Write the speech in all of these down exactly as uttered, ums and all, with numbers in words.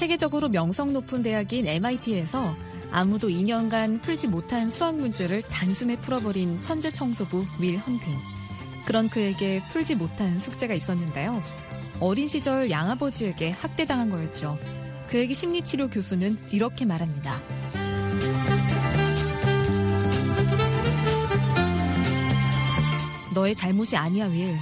세계적으로 명성 높은 대학인 엠아이티에서 아무도 이 년간 풀지 못한 수학 문제를 단숨에 풀어버린 천재 청소부 윌 헌팅. 그런 그에게 풀지 못한 숙제가 있었는데요. 어린 시절 양아버지에게 학대당한 거였죠. 그에게 심리치료 교수는 이렇게 말합니다. 너의 잘못이 아니야, 윌.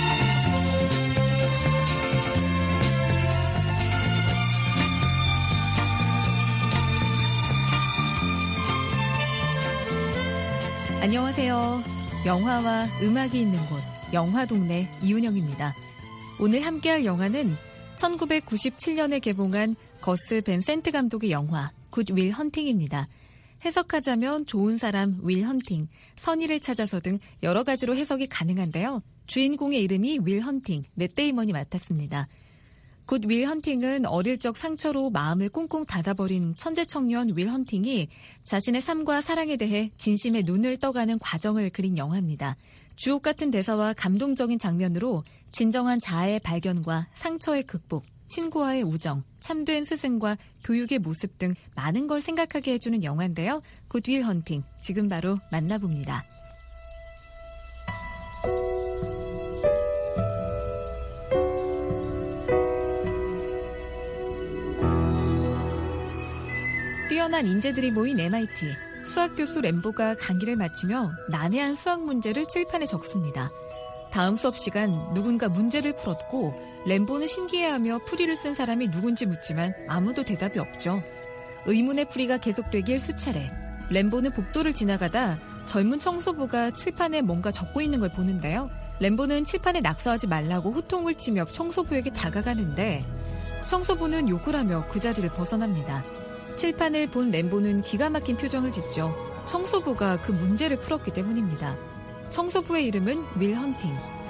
안녕하세요. 영화와 음악이 있는 곳, 영화동네 이윤영입니다. 오늘 함께할 영화는 천구백구십칠 년에 개봉한 거스 벤센트 감독의 영화 굿 윌 헌팅입니다. 해석하자면 좋은 사람 윌 헌팅, 선의를 찾아서 등 여러 가지로 해석이 가능한데요. 주인공의 이름이 윌 헌팅, 맷 데이먼이 맡았습니다. 굿 윌 헌팅은 어릴 적 상처로 마음을 꽁꽁 닫아버린 천재 청년 윌 헌팅이 자신의 삶과 사랑에 대해 진심의 눈을 떠가는 과정을 그린 영화입니다. 주옥 같은 대사와 감동적인 장면으로 진정한 자아의 발견과 상처의 극복, 친구와의 우정, 참된 스승과 교육의 모습 등 많은 걸 생각하게 해주는 영화인데요. 굿 윌 헌팅, 지금 바로 만나봅니다. 뛰어난 인재들이 모인 엠아이티. 수학 교수 램보가 강의를 마치며 난해한 수학 문제를 칠판에 적습니다. 다음 수업 시간 누군가 문제를 풀었고 램보는 신기해하며 풀이를 쓴 사람이 누군지 묻지만 아무도 대답이 없죠. 의문의 풀이가 계속되길 수차례. 램보는 복도를 지나가다 젊은 청소부가 칠판에 뭔가 적고 있는 걸 보는데요. 램보는 칠판에 낙서하지 말라고 호통을 치며 청소부에게 다가가는데 청소부는 욕을 하며 그 자리를 벗어납니다. 칠판을 본 램보는 기가 막힌 표정을 짓죠. 청소부가 그 문제를 풀었기 때문입니다. 청소부의 이름은 윌 헌팅.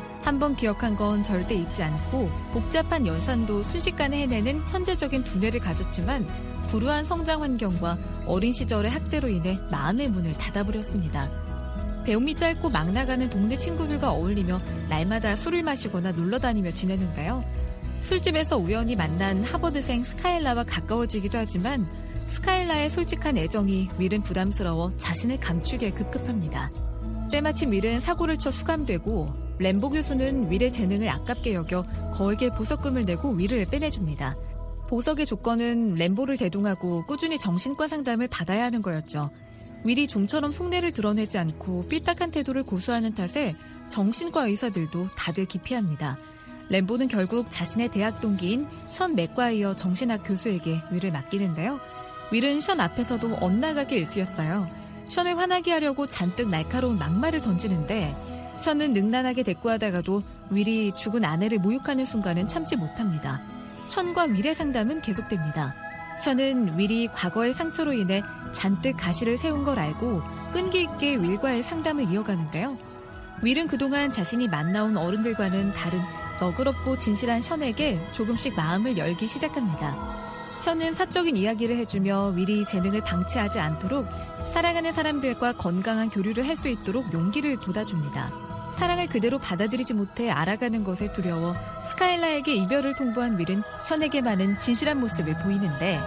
한번 기억한 건 절대 잊지 않고 복잡한 연산도 순식간에 해내는 천재적인 두뇌를 가졌지만 불우한 성장 환경과 어린 시절의 학대로 인해 마음의 문을 닫아버렸습니다. 배움이 짧고 막 나가는 동네 친구들과 어울리며 날마다 술을 마시거나 놀러다니며 지내는데요. 술집에서 우연히 만난 하버드생 스카일라와 가까워지기도 하지만 스카일라의 솔직한 애정이 윌은 부담스러워 자신을 감추게 급급합니다. 때마침 윌은 사고를 쳐 수감되고 램보 교수는 윌의 재능을 아깝게 여겨 거액의 보석금을 내고 윌을 빼내줍니다. 보석의 조건은 램보를 대동하고 꾸준히 정신과 상담을 받아야 하는 거였죠. 윌이 좀처럼 속내를 드러내지 않고 삐딱한 태도를 고수하는 탓에 정신과 의사들도 다들 기피합니다. 램보는 결국 자신의 대학 동기인 션 맥과이어 정신학 교수에게 윌을 맡기는데요. 윌은 션 앞에서도 엇나가게 일쑤였어요. 션을 화나게 하려고 잔뜩 날카로운 막말을 던지는데 션은 능란하게 대꾸하다가도 윌이 죽은 아내를 모욕하는 순간은 참지 못합니다. 션과 윌의 상담은 계속됩니다. 션은 윌이 과거의 상처로 인해 잔뜩 가시를 세운 걸 알고 끈기 있게 윌과의 상담을 이어가는데요. 윌은 그동안 자신이 만나온 어른들과는 다른 너그럽고 진실한 션에게 조금씩 마음을 열기 시작합니다. 션은 사적인 이야기를 해주며 윌이 재능을 방치하지 않도록 사랑하는 사람들과 건강한 교류를 할 수 있도록 용기를 돋아줍니다. 사랑을 그대로 받아들이지 못해 알아가는 것에 두려워 스카일라에게 이별을 통보한 윌은 션에게만은 진실한 모습을 보이는데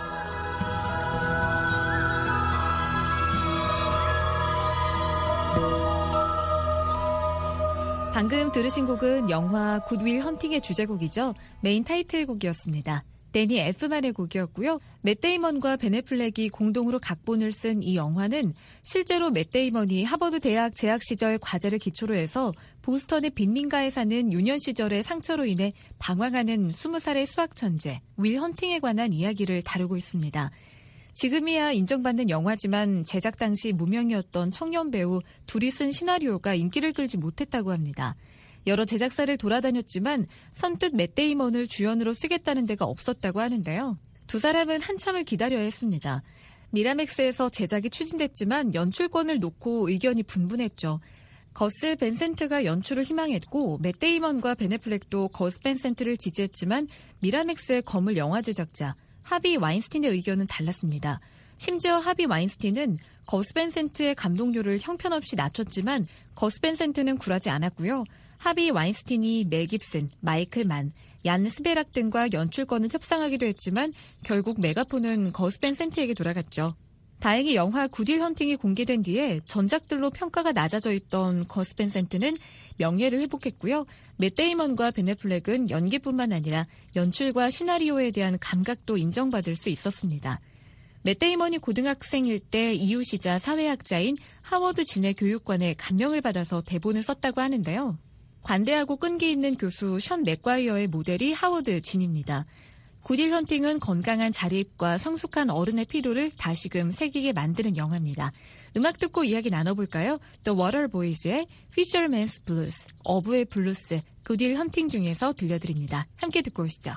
방금 들으신 곡은 영화 굿 윌 헌팅의 주제곡이죠. 메인 타이틀곡이었습니다. 데니 엘프만의 곡이었고요. 맷 데이먼과 벤 애플렉이 공동으로 각본을 쓴 이 영화는 실제로 맷 데이먼이 하버드 대학 재학 시절 과제를 기초로 해서 보스턴의 빈민가에 사는 유년 시절의 상처로 인해 방황하는 스무 살의 수학 천재 윌 헌팅에 관한 이야기를 다루고 있습니다. 지금이야 인정받는 영화지만 제작 당시 무명이었던 청년 배우 둘이 쓴 시나리오가 인기를 끌지 못했다고 합니다. 여러 제작사를 돌아다녔지만 선뜻 맷 데이먼을 주연으로 쓰겠다는 데가 없었다고 하는데요. 두 사람은 한참을 기다려야 했습니다. 미라맥스에서 제작이 추진됐지만 연출권을 놓고 의견이 분분했죠. 거스 벤센트가 연출을 희망했고 맷 데이먼과 벤 애플렉도 거스 벤센트를 지지했지만 미라맥스의 거물 영화 제작자 하비 와인스틴의 의견은 달랐습니다. 심지어 하비 와인스틴은 거스 벤센트의 감독료를 형편없이 낮췄지만 거스 벤센트는 굴하지 않았고요. 하비 와인스틴이 멜 깁슨, 마이클 만, 얀 스베락 등과 연출권을 협상하기도 했지만 결국 메가폰은 거스 벤 센트에게 돌아갔죠. 다행히 영화 굿윌 헌팅이 공개된 뒤에 전작들로 평가가 낮아져 있던 거스 벤 센트는 명예를 회복했고요. 맷 데이먼과 벤 애플렉은 연기뿐만 아니라 연출과 시나리오에 대한 감각도 인정받을 수 있었습니다. 맷 데이먼이 고등학생일 때 이웃이자 사회학자인 하워드 진의 교육관에 감명을 받아서 대본을 썼다고 하는데요. 관대하고 끈기 있는 교수 션 맥과이어의 모델이 하워드 진입니다. 굿윌 헌팅은 건강한 자립과 성숙한 어른의 필요를 다시금 새기게 만드는 영화입니다. 음악 듣고 이야기 나눠볼까요? The Waterboys의 Fisherman's Blues, 어부의 블루스, 굿윌 헌팅 중에서 들려드립니다. 함께 듣고 오시죠.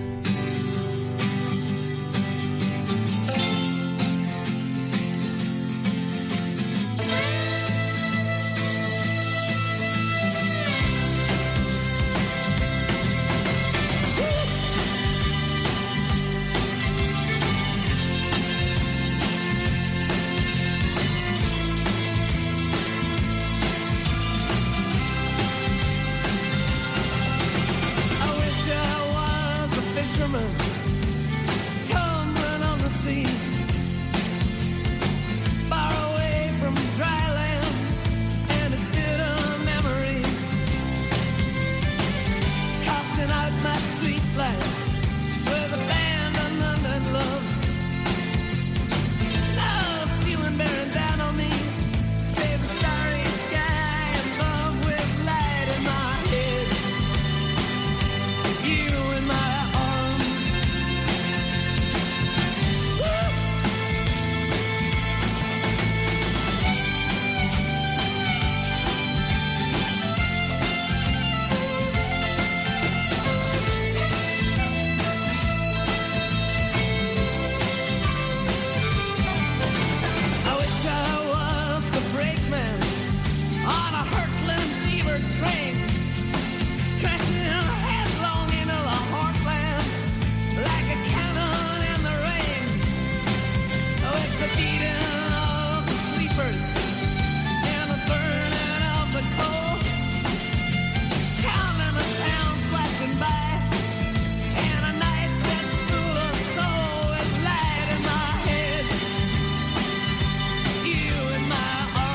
Tumbling on the seas, far away from dry land and its bitter memories, casting out my sweet life with abandon and love. Now the ceiling bearing down on me, save the starry sky above with light in my head, you in my train, crashing headlong into the heartland like a cannon in the rain, with the beating of the sleepers and the burning of the coal, counting the towns flashing by, and a night that's full of soul with light in my head, you in my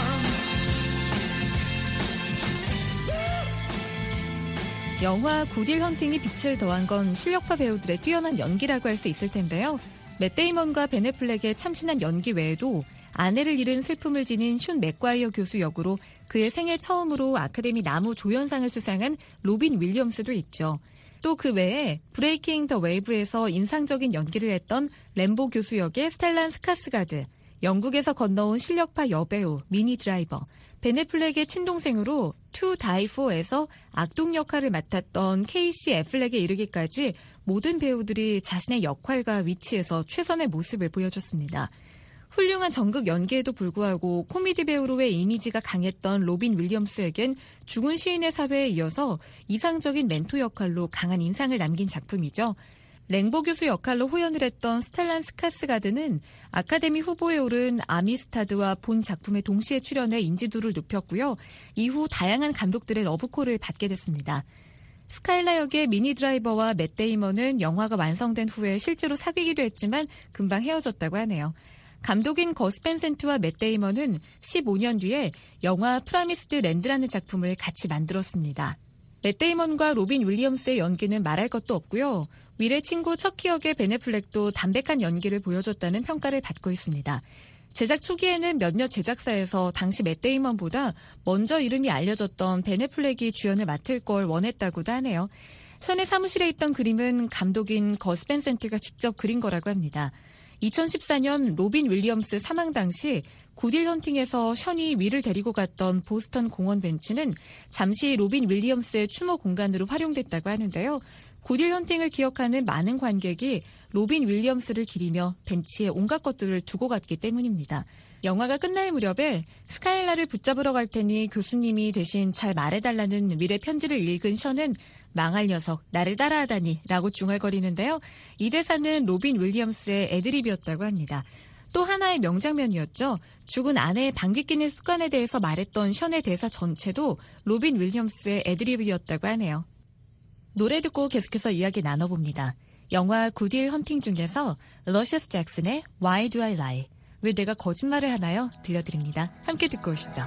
영화 굿윌 헌팅이 빛을 더한 건 실력파 배우들의 뛰어난 연기라고 할 수 있을 텐데요. 맷 데이먼과 벤 애플렉의 참신한 연기 외에도 아내를 잃은 슬픔을 지닌 슌 맥과이어 교수 역으로 그의 생애 처음으로 아카데미 나무 조연상을 수상한 로빈 윌리엄스도 있죠. 또 그 외에 브레이킹 더 웨이브에서 인상적인 연기를 했던 램보 교수 역의 스텔란 스카스가드, 영국에서 건너온 실력파 여배우 미니 드라이버, 벤 애플렉의 친동생으로 To Die For에서 악동 역할을 맡았던 케이시 애플렉에 이르기까지 모든 배우들이 자신의 역할과 위치에서 최선의 모습을 보여줬습니다. 훌륭한 전극 연기에도 불구하고 코미디 배우로의 이미지가 강했던 로빈 윌리엄스에겐 죽은 시인의 사회에 이어서 이상적인 멘토 역할로 강한 인상을 남긴 작품이죠. 랭보 교수 역할로 호연을 했던 스텔란 스카스가드는 아카데미 후보에 오른 아미스타드와 본 작품에 동시에 출연해 인지도를 높였고요. 이후 다양한 감독들의 러브콜을 받게 됐습니다. 스카일라 역의 미니 드라이버와 맷 데이먼은 영화가 완성된 후에 실제로 사귀기도 했지만 금방 헤어졌다고 하네요. 감독인 거스 벤 센트와 맷 데이먼은 십오 년 뒤에 영화 프라미스드 랜드라는 작품을 같이 만들었습니다. 맷 데이먼과 로빈 윌리엄스의 연기는 말할 것도 없고요. 윌의 친구 척키 역의 벤 애플렉도 담백한 연기를 보여줬다는 평가를 받고 있습니다. 제작 초기에는 몇몇 제작사에서 당시 맷 데이먼보다 먼저 이름이 알려졌던 벤 애플렉이 주연을 맡을 걸 원했다고도 하네요. 션의 사무실에 있던 그림은 감독인 거스 벤 센트가 직접 그린 거라고 합니다. 이천십사 년 로빈 윌리엄스 사망 당시 굿윌 헌팅에서 션이 윌을 데리고 갔던 보스턴 공원 벤치는 잠시 로빈 윌리엄스의 추모 공간으로 활용됐다고 하는데요. 굿윌 헌팅을 기억하는 많은 관객이 로빈 윌리엄스를 기리며 벤치에 온갖 것들을 두고 갔기 때문입니다. 영화가 끝날 무렵에 스카일라를 붙잡으러 갈 테니 교수님이 대신 잘 말해달라는 윌의 편지를 읽은 션은 망할 녀석, 나를 따라하다니 라고 중얼거리는데요. 이 대사는 로빈 윌리엄스의 애드립이었다고 합니다. 또 하나의 명장면이었죠. 죽은 아내의 방귀 뀌는 습관에 대해서 말했던 션의 대사 전체도 로빈 윌리엄스의 애드립이었다고 하네요. 노래 듣고 계속해서 이야기 나눠봅니다. 영화 굿윌 헌팅 중에서 러셔스 잭슨의 Why Do I Lie? 왜 내가 거짓말을 하나요? 들려드립니다. 함께 듣고 오시죠.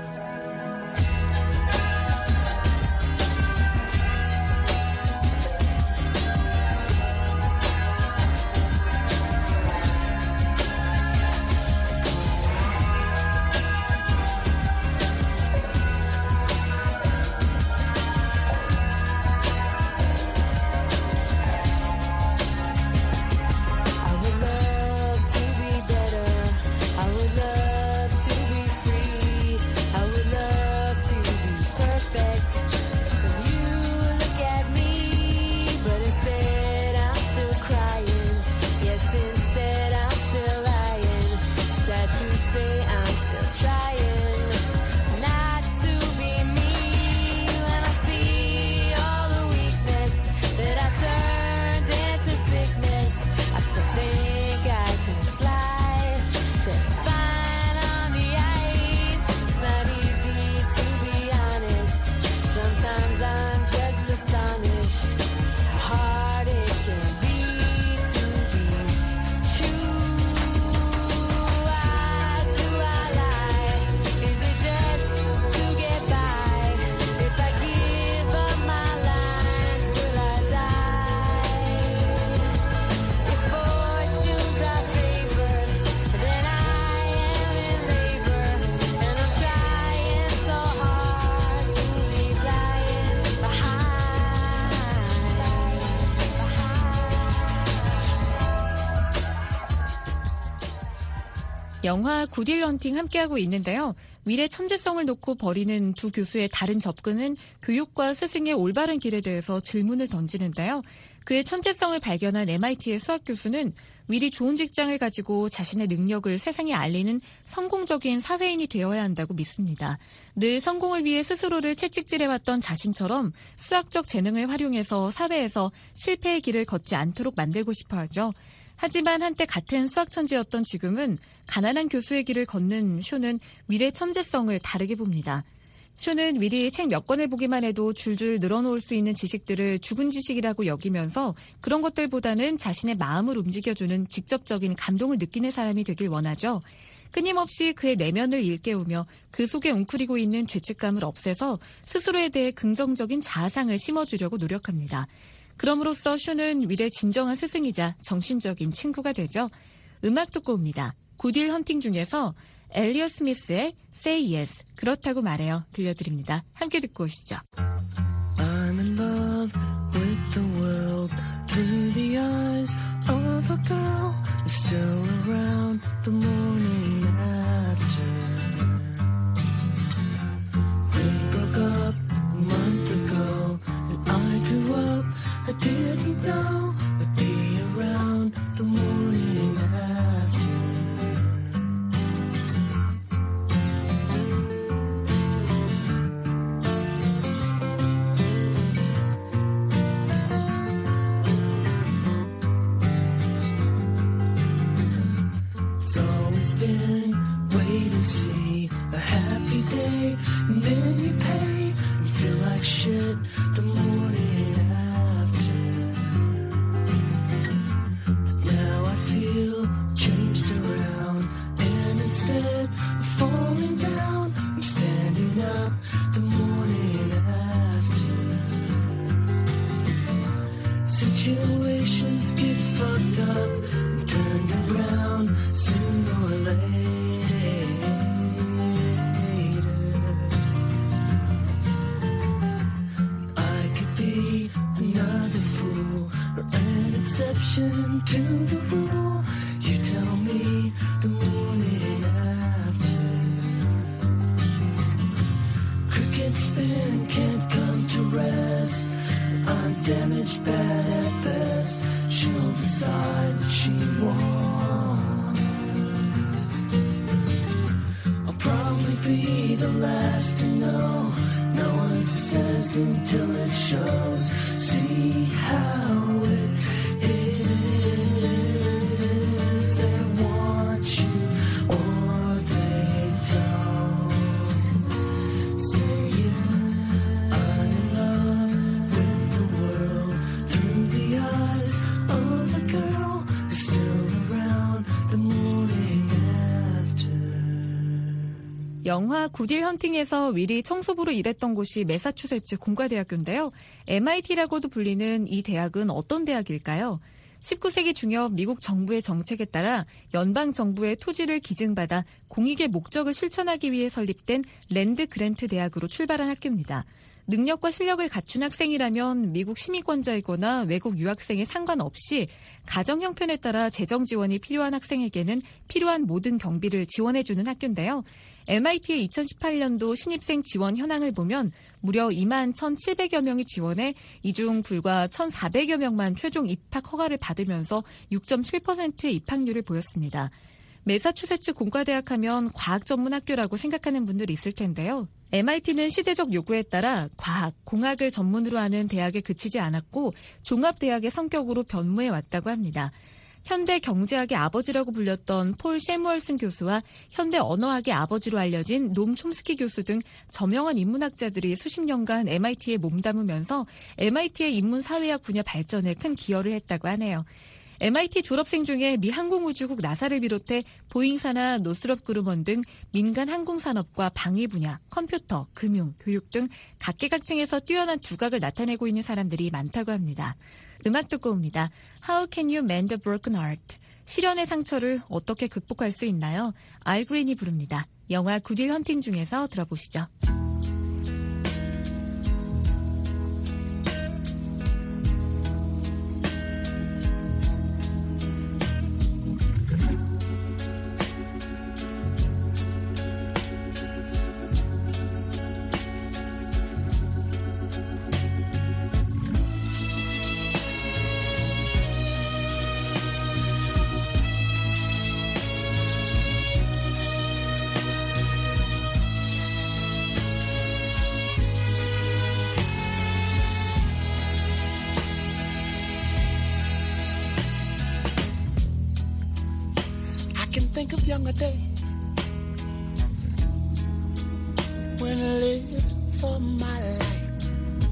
영화 굿윌 헌팅 함께하고 있는데요. 윌의 천재성을 놓고 벌이는 두 교수의 다른 접근은 교육과 스승의 올바른 길에 대해서 질문을 던지는데요. 그의 천재성을 발견한 엠아이티의 수학 교수는 윌이 좋은 직장을 가지고 자신의 능력을 세상에 알리는 성공적인 사회인이 되어야 한다고 믿습니다. 늘 성공을 위해 스스로를 채찍질해왔던 자신처럼 수학적 재능을 활용해서 사회에서 실패의 길을 걷지 않도록 만들고 싶어 하죠. 하지만 한때 같은 수학 천재였던 지금은 가난한 교수의 길을 걷는 쇼는 윌의 천재성을 다르게 봅니다. 쇼는 윌이 책 몇 권을 보기만 해도 줄줄 늘어놓을 수 있는 지식들을 죽은 지식이라고 여기면서 그런 것들보다는 자신의 마음을 움직여주는 직접적인 감동을 느끼는 사람이 되길 원하죠. 끊임없이 그의 내면을 일깨우며 그 속에 웅크리고 있는 죄책감을 없애서 스스로에 대해 긍정적인 자아상을 심어주려고 노력합니다. 그럼으로써 쇼는 윌의 진정한 스승이자 정신적인 친구가 되죠. 음악 듣고 옵니다. 굿윌 헌팅 중에서 엘리엇 스미스의 Say Yes, 그렇다고 말해요. 들려드립니다. 함께 듣고 오시죠. I'm in love with the world through the eyes of a girl who's still around the morning after. We broke up a month ago and I grew up. I didn't know I'd be around the morning after. It's always been wait and see, a happy day, and then you pay and feel like shit the morning after. But now I feel changed around, and instead of falling down, I'm standing up the morning after. Situations get fucked up and turned around sooner or later. I could be another fool or an exception to the rule. You tell me the morning after. Cricket spin can't come to rest. I'm damaged bad at best. She'll decide what she wants. I'll probably be the last to know. No one says until it shows. See how it is. They want you or they don't. Say yeah, I'm in love with the world. 영화 굿윌 헌팅에서 윌이 청소부로 일했던 곳이 매사추세츠 공과대학교인데요. 엠아이티라고도 불리는 이 대학은 어떤 대학일까요? 십구 세기 중엽 미국 정부의 정책에 따라 연방 정부의 토지를 기증받아 공익의 목적을 실천하기 위해 설립된 랜드 그랜트 대학으로 출발한 학교입니다. 능력과 실력을 갖춘 학생이라면 미국 시민권자이거나 외국 유학생에 상관없이 가정 형편에 따라 재정 지원이 필요한 학생에게는 필요한 모든 경비를 지원해주는 학교인데요. 엠아이티의 이천십팔 년도 신입생 지원 현황을 보면 무려 이만 천칠백여 명이 지원해 이 중 불과 천사백여 명만 최종 입학 허가를 받으면서 육 점 칠 퍼센트의 입학률을 보였습니다. 매사추세츠 공과대학 하면 과학 전문 학교라고 생각하는 분들이 있을 텐데요. 엠아이티는 시대적 요구에 따라 과학, 공학을 전문으로 하는 대학에 그치지 않았고 종합대학의 성격으로 변모해 왔다고 합니다. 현대 경제학의 아버지라고 불렸던 폴 셰무얼슨 교수와 현대 언어학의 아버지로 알려진 놈 촘스키 교수 등 저명한 인문학자들이 수십 년간 엠아이티에 몸담으면서 엠아이티의 인문사회학 분야 발전에 큰 기여를 했다고 하네요. 엠아이티 졸업생 중에 미 항공우주국 나사를 비롯해 보잉사나 노스롭 그루먼 등 민간 항공산업과 방위 분야, 컴퓨터, 금융, 교육 등 각계각층에서 뛰어난 두각을 나타내고 있는 사람들이 많다고 합니다. 음악 듣고 옵니다. How can you mend a broken heart? 시련의 상처를 어떻게 극복할 수 있나요? 알 그린이 부릅니다. 영화 굿윌 헌팅 중에서 들어보시죠. Think of younger days when I lived for my life.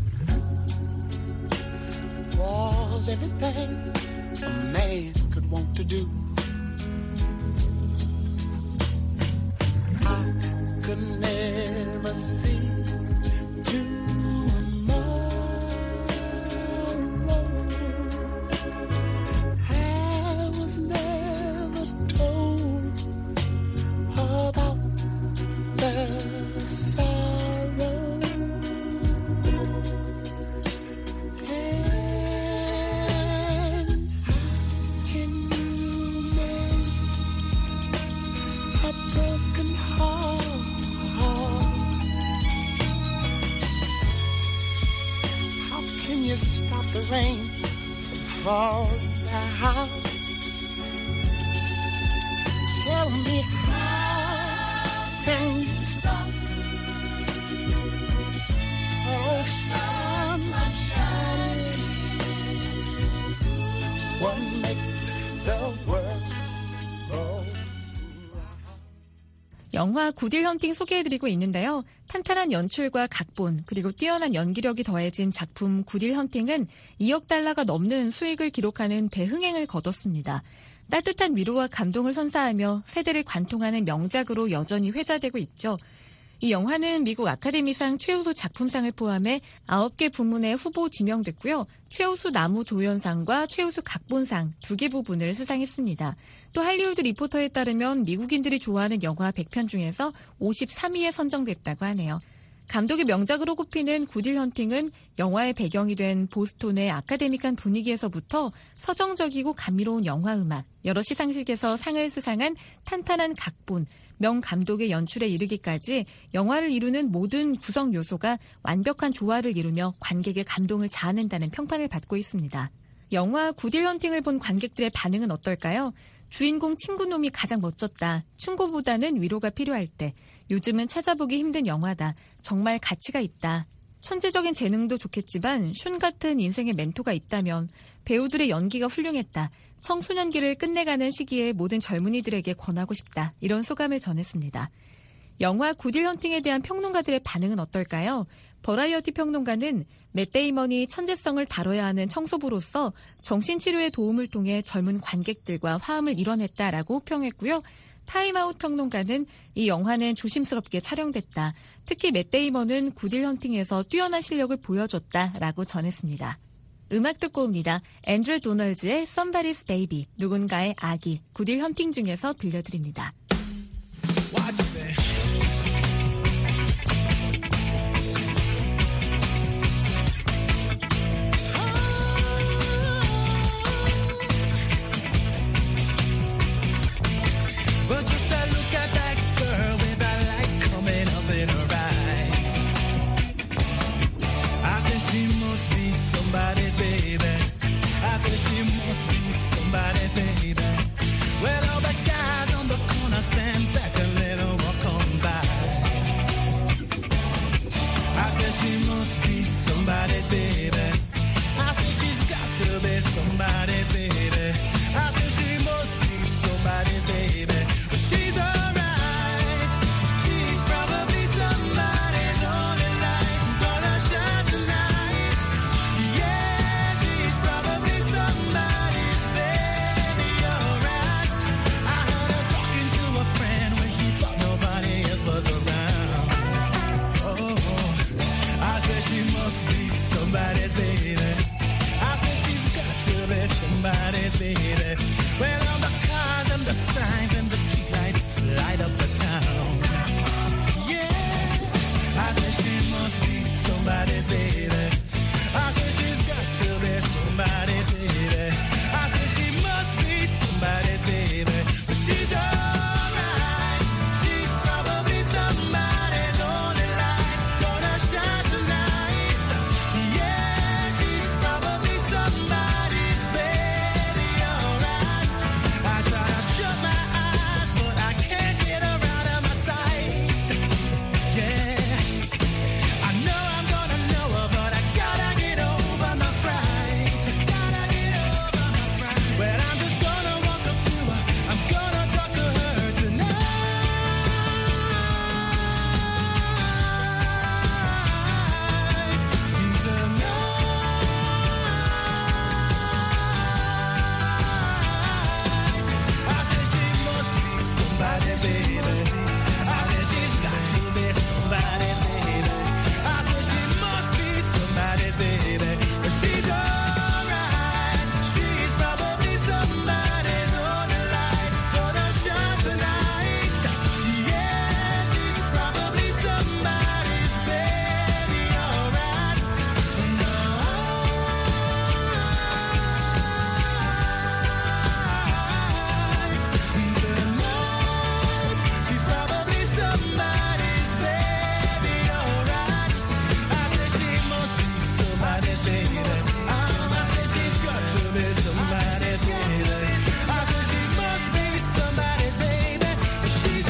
Was everything a man could want to do. I could never see tomorrow. I was never told about the sorrow. And how can you mend a broken heart? How can you stop the rain from falling down? Tell me how can you stop? Oh, sun shining. What makes the world go? 영화 굿윌 헌팅 소개해드리고 있는데요. 탄탄한 연출과 각본 그리고 뛰어난 연기력이 더해진 작품 굿윌 헌팅은 이억 달러가 넘는 수익을 기록하는 대흥행을 거뒀습니다. 따뜻한 위로와 감동을 선사하며 세대를 관통하는 명작으로 여전히 회자되고 있죠. 이 영화는 미국 아카데미상 최우수 작품상을 포함해 아홉 개 부문에 후보 지명됐고요. 최우수 나무 조연상과 최우수 각본상 두 개 부분을 수상했습니다. 또 할리우드 리포터에 따르면 미국인들이 좋아하는 영화 백 편 중에서 오십삼 위에 선정됐다고 하네요. 감독의 명작으로 꼽히는 굿윌 헌팅은 영화의 배경이 된 보스톤의 아카데믹한 분위기에서부터 서정적이고 감미로운 영화음악, 여러 시상식에서 상을 수상한 탄탄한 각본, 명감독의 연출에 이르기까지 영화를 이루는 모든 구성 요소가 완벽한 조화를 이루며 관객의 감동을 자아낸다는 평판을 받고 있습니다. 영화 굿윌 헌팅을 본 관객들의 반응은 어떨까요? 주인공 친구놈이 가장 멋졌다. 충고보다는 위로가 필요할 때. 요즘은 찾아보기 힘든 영화다. 정말 가치가 있다. 천재적인 재능도 좋겠지만 슌 같은 인생의 멘토가 있다면 배우들의 연기가 훌륭했다. 청소년기를 끝내가는 시기에 모든 젊은이들에게 권하고 싶다. 이런 소감을 전했습니다. 영화 굿윌 헌팅에 대한 평론가들의 반응은 어떨까요? 버라이어티 평론가는 맷 데이먼이 천재성을 다뤄야 하는 청소부로서 정신치료의 도움을 통해 젊은 관객들과 화음을 이뤄냈다라고 호평했고요. 타임아웃 평론가는 이 영화는 조심스럽게 촬영됐다. 특히 맷 데이먼은 굿윌 헌팅에서 뛰어난 실력을 보여줬다라고 전했습니다. 음악 듣고 옵니다. 앤드류 도널즈의 Somebody's Baby, 누군가의 아기, 굿윌 헌팅 중에서 들려드립니다. Watch me. But just a look at that girl with that light coming up in her eyes. I said she must be somebody's baby. I said she must be somebody's baby. Well, all the guys on the corner stand back and let her walk on by. I said she must be somebody's baby. I said she's got to be somebody's baby. I said she must be somebody's baby. But she's alright. She's probably somebody's only light gonna shine tonight. Yeah, she's probably somebody's baby, alright. I heard her talking to a friend when she thought nobody else was around. Oh, I said she must be somebody's baby. I said she's got to be somebody's baby. Well, all the cars and the signs and the streetlights light up the town. Yeah, I said she must be somebody's baby. I said she's got to be somebody's baby. I said she must be somebody's baby. But she's alright. She's probably somebody's only light gonna shine tonight. Yeah, she's probably somebody's baby, alright. I try to shut my eyes, but I can't get her out of my sight. Yeah, I know I'm gonna know her, but I gotta get over my fright. Gotta get over my fright. Well, I'm just gonna walk up to her. I'm gonna talk to her tonight. Tonight. I said she must be somebody's baby. I said she's got to be somebody's baby. I said she must be somebody's baby. But she's alright. She's probably somebody's only light gonna shine tonight. Yeah, she's probably somebody's baby, alright. No. Tonight, she's probably somebody's baby, alright. I said she must be somebody's baby. Um, I said she's got to be somebody's baby. I said she must be somebody's baby, but she's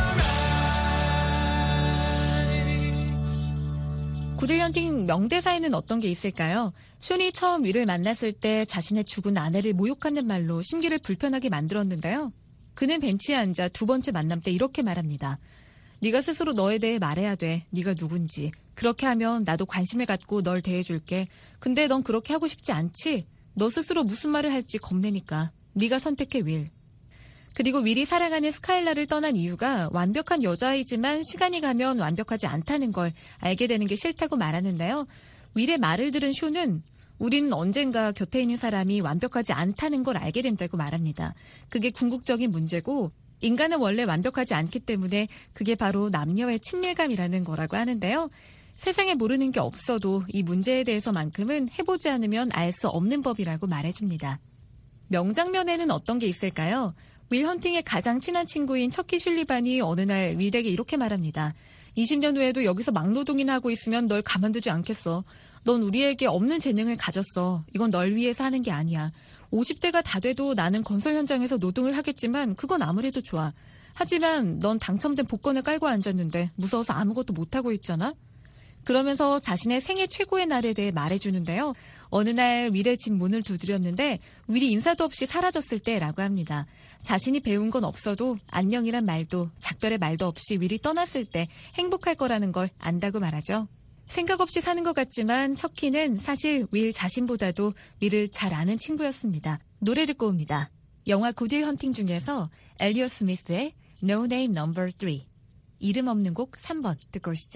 alright. 굿윌 헌팅 명대사에는 어떤 게 있을까요? 숀이 처음 윌을 만났을 때 자신의 죽은 아내를 모욕하는 말로 심기를 불편하게 만들었는데요. 그는 벤치에 앉아 두 번째 만남 때 이렇게 말합니다. 네가 스스로 너에 대해 말해야 돼. 네가 누군지. 그렇게 하면 나도 관심을 갖고 널 대해줄게. 근데 넌 그렇게 하고 싶지 않지? 너 스스로 무슨 말을 할지 겁내니까. 네가 선택해, 윌. 그리고 윌이 사랑하는 스카일라를 떠난 이유가 완벽한 여자이지만 시간이 가면 완벽하지 않다는 걸 알게 되는 게 싫다고 말하는데요. 윌의 말을 들은 숀은 우리는 언젠가 곁에 있는 사람이 완벽하지 않다는 걸 알게 된다고 말합니다. 그게 궁극적인 문제고 인간은 원래 완벽하지 않기 때문에 그게 바로 남녀의 친밀감이라는 거라고 하는데요. 세상에 모르는 게 없어도 이 문제에 대해서만큼은 해보지 않으면 알 수 없는 법이라고 말해줍니다. 명장면에는 어떤 게 있을까요? 윌 헌팅의 가장 친한 친구인 척키 슐리반이 어느 날 윌에게 이렇게 말합니다. 이십 년 후에도 여기서 막노동이나 하고 있으면 널 가만두지 않겠어. 넌 우리에게 없는 재능을 가졌어. 이건 널 위해서 하는 게 아니야. 오십 대가 다 돼도 나는 건설 현장에서 노동을 하겠지만 그건 아무래도 좋아. 하지만 넌 당첨된 복권을 깔고 앉았는데 무서워서 아무것도 못하고 있잖아. 그러면서 자신의 생애 최고의 날에 대해 말해주는데요. 어느 날 윌의 집 문을 두드렸는데 윌이 인사도 없이 사라졌을 때라고 합니다. 자신이 배운 건 없어도 안녕이란 말도 작별의 말도 없이 윌이 떠났을 때 행복할 거라는 걸 안다고 말하죠. 생각 없이 사는 것 같지만 척키는 사실 윌 자신보다도 윌을 잘 아는 친구였습니다. 노래 듣고 옵니다. 영화 굿윌 헌팅 중에서 엘리엇 스미스의 No Name Number three. 이름 없는 곡 삼 번 듣고 오시죠.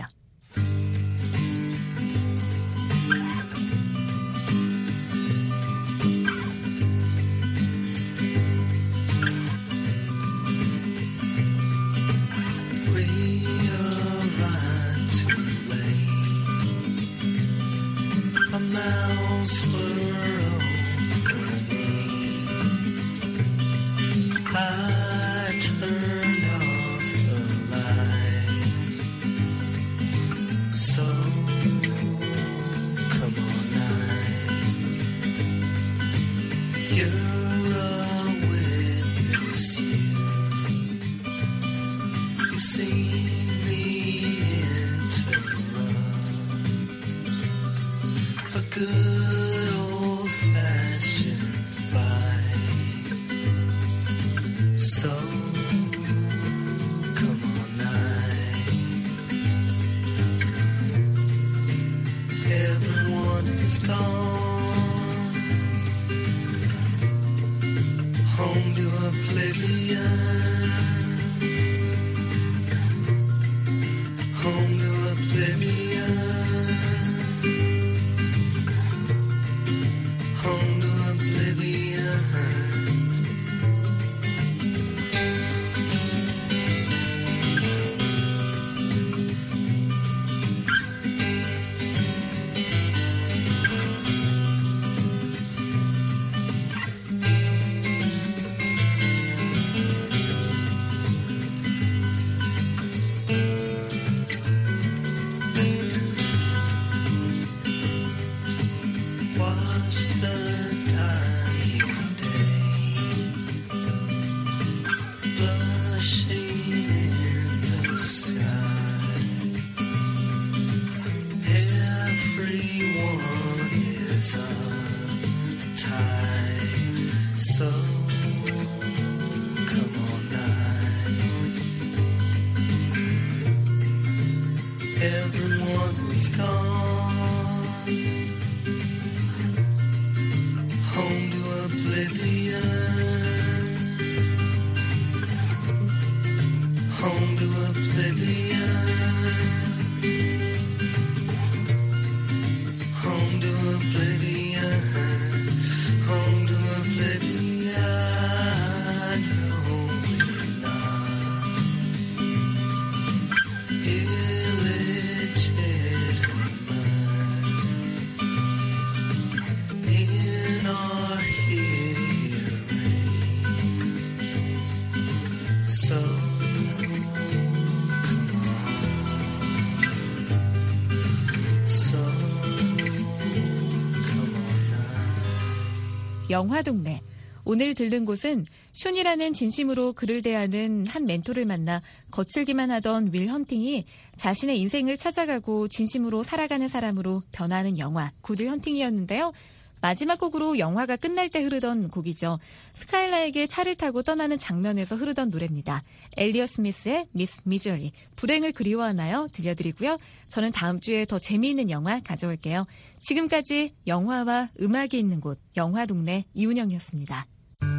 영화동네. 오늘 들른 곳은 숀이라는 진심으로 그를 대하는 한 멘토를 만나 거칠기만 하던 윌 헌팅이 자신의 인생을 찾아가고 진심으로 살아가는 사람으로 변하는 영화 굿 윌 헌팅이었는데요. 마지막 곡으로 영화가 끝날 때 흐르던 곡이죠. 스카일라에게 차를 타고 떠나는 장면에서 흐르던 노래입니다. 엘리엇 스미스의 미스 미저리. 불행을 그리워하나요? 들려드리고요. 저는 다음 주에 더 재미있는 영화 가져올게요. 지금까지 영화와 음악이 있는 곳 영화동네 이운영이었습니다.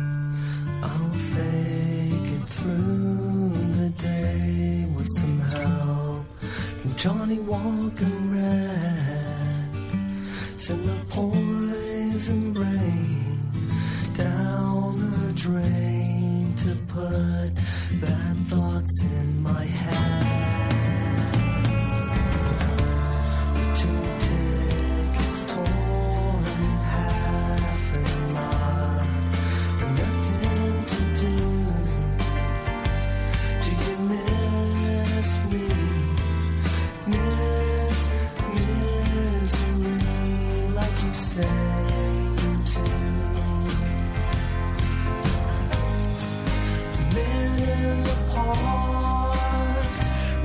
I'll fake it through the day with some help from Johnny Walker Red. Send the poison brain down the drain to put bad thoughts in my head. Two tickets torn in half and lot, and nothing to do. Do you miss me? Miss misery like you say you do. Men in the park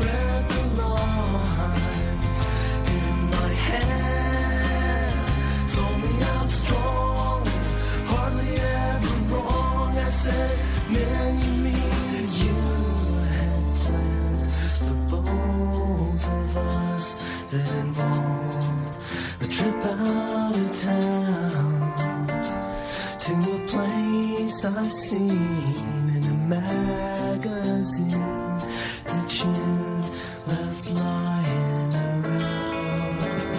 face I've seen in a magazine that you left lying around.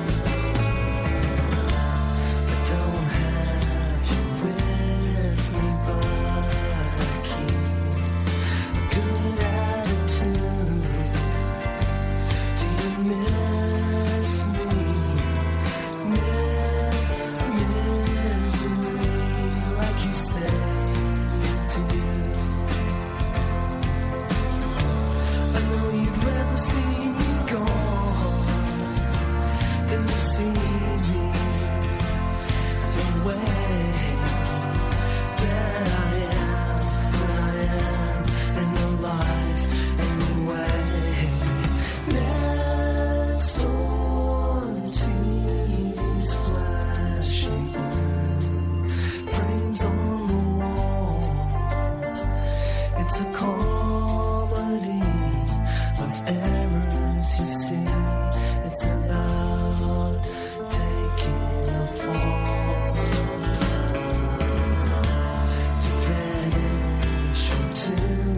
I don't have you with me, but I keep a good attitude. Do you miss me? Miss, miss me like you said you do. I know you'd rather see me gone than to see me the way that I am, that I am in the life anyway. Next door, the T V's flashing blue, frames on the wall. It's a comedy of errors, you see. It's about taking a fall, to vanish into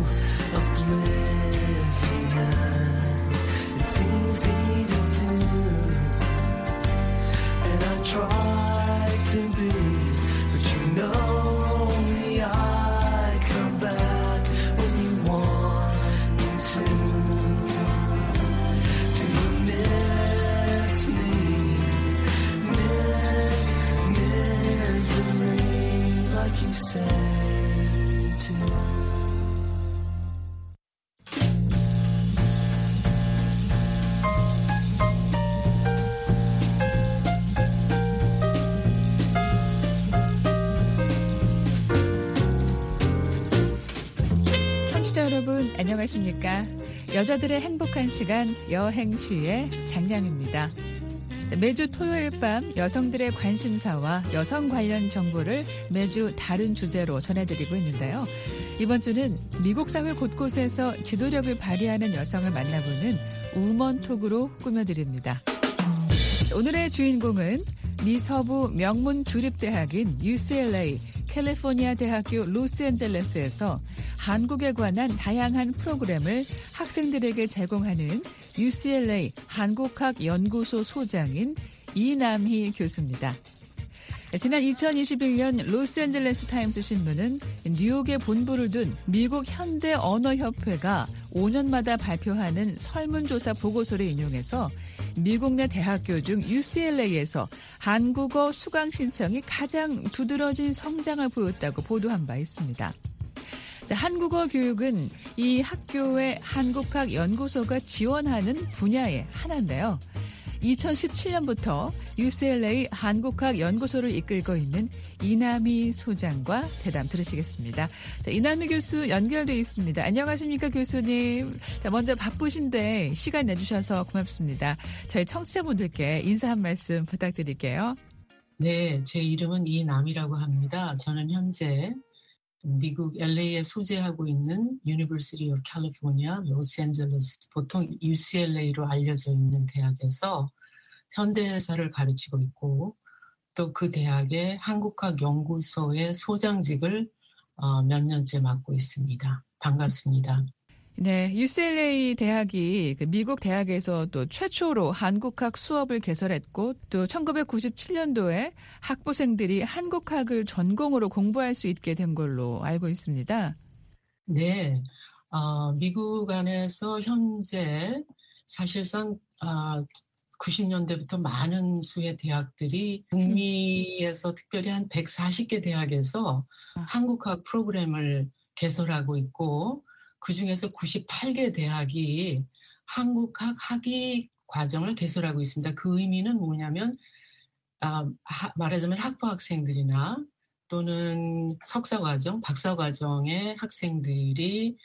oblivion. It's easy to do, and I try to be, but you know me, I come back when you want me to. Do you miss me? Miss misery like you said you do. 청취자 여러분 안녕하십니까? 여자들의 행복한 시간 여행시의 장량입니다. 매주 토요일 밤 여성들의 관심사와 여성 관련 정보를 매주 다른 주제로 전해드리고 있는데요. 이번 주는 미국 사회 곳곳에서 지도력을 발휘하는 여성을 만나보는 우먼톡으로 꾸며드립니다. 오늘의 주인공은 미 서부 명문 주립대학인 유씨엘에이 캘리포니아 대학교 로스앤젤레스에서 한국에 관한 다양한 프로그램을 학생들에게 제공하는 유씨엘에이 한국학연구소 소장인 이남희 교수입니다. 지난 이천이십일 년 로스앤젤레스 타임스 신문은 뉴욕에 본부를 둔 미국 현대언어협회가 오 년마다 발표하는 설문조사 보고서를 인용해서 미국 내 대학교 중 유씨엘에이에서 한국어 수강 신청이 가장 두드러진 성장을 보였다고 보도한 바 있습니다. 자, 한국어 교육은 이 학교의 한국학연구소가 지원하는 분야의 하나인데요. 이천십칠 년부터 유씨엘에이 한국학연구소를 이끌고 있는 이남희 소장과 대담 들으시겠습니다. 자, 이남희 교수 연결되어 있습니다. 안녕하십니까, 교수님. 자, 먼저 바쁘신데 시간 내주셔서 고맙습니다. 저희 청취자분들께 인사 한 말씀 부탁드릴게요. 네, 제 이름은 이남희라고 합니다. 저는 현재 미국 엘에이에 소재하고 있는 University of California, 로스앤젤레스, 보통 유씨엘에이로 알려져 있는 대학에서 현대사를 가르치고 있고 또 그 대학의 한국학연구소의 소장직을 어, 몇 년째 맡고 있습니다. 반갑습니다. 네, 유씨엘에이 대학이 미국 대학에서 또 최초로 한국학 수업을 개설했고 또 천구백구십칠 년도에 학부생들이 한국학을 전공으로 공부할 수 있게 된 걸로 알고 있습니다. 네, 어, 미국 안에서 현재 사실상 어, 구십 년대부터 많은 수의 대학들이 북미에서 특별히 한 백사십 개 대학에서 한국학 프로그램을 개설하고 있고 그중에서 구십팔 개 대학이 한국학 학위 과정을 개설하고 있습니다. 그 의미는 뭐냐면 아, 하, 말하자면 학부 학생들이나 또는 석사과정, 박사과정의 학생들이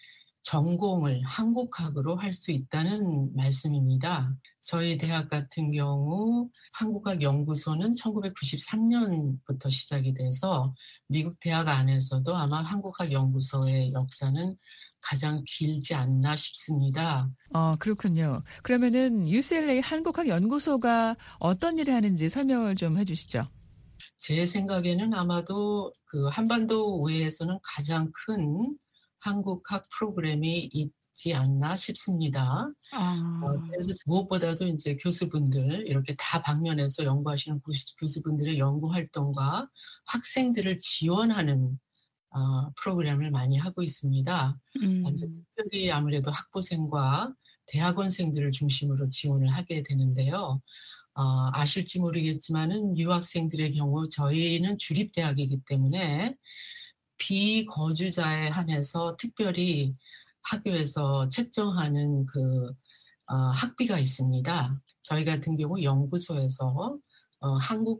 전공을 한국학으로 할 수 있다는 말씀입니다. 저희 대학 같은 경우 한국학연구소는 천구백구십삼 년부터 시작이 돼서 미국 대학 안에서도 아마 한국학연구소의 역사는 가장 길지 않나 싶습니다. 어, 그렇군요. 그러면은 유씨엘에이 한국학연구소가 어떤 일을 하는지 설명을 좀 해주시죠. 제 생각에는 아마도 그 한반도 외에서는 가장 큰 한국학 프로그램이 있지 않나 싶습니다. 아. 어, 그래서 무엇보다도 이제 교수분들, 이렇게 다 방면에서 연구하시는 교수- 교수분들의 연구 활동과 학생들을 지원하는 어, 프로그램을 많이 하고 있습니다. 음. 이제 특별히 아무래도 학부생과 대학원생들을 중심으로 지원을 하게 되는데요. 어, 아실지 모르겠지만은 유학생들의 경우 저희는 주립대학이기 때문에 비거주자에 한해서 특별히 학교에서 책정하는 그 어, 학비가 있습니다. 저희 같은 경우 연구소에서 어,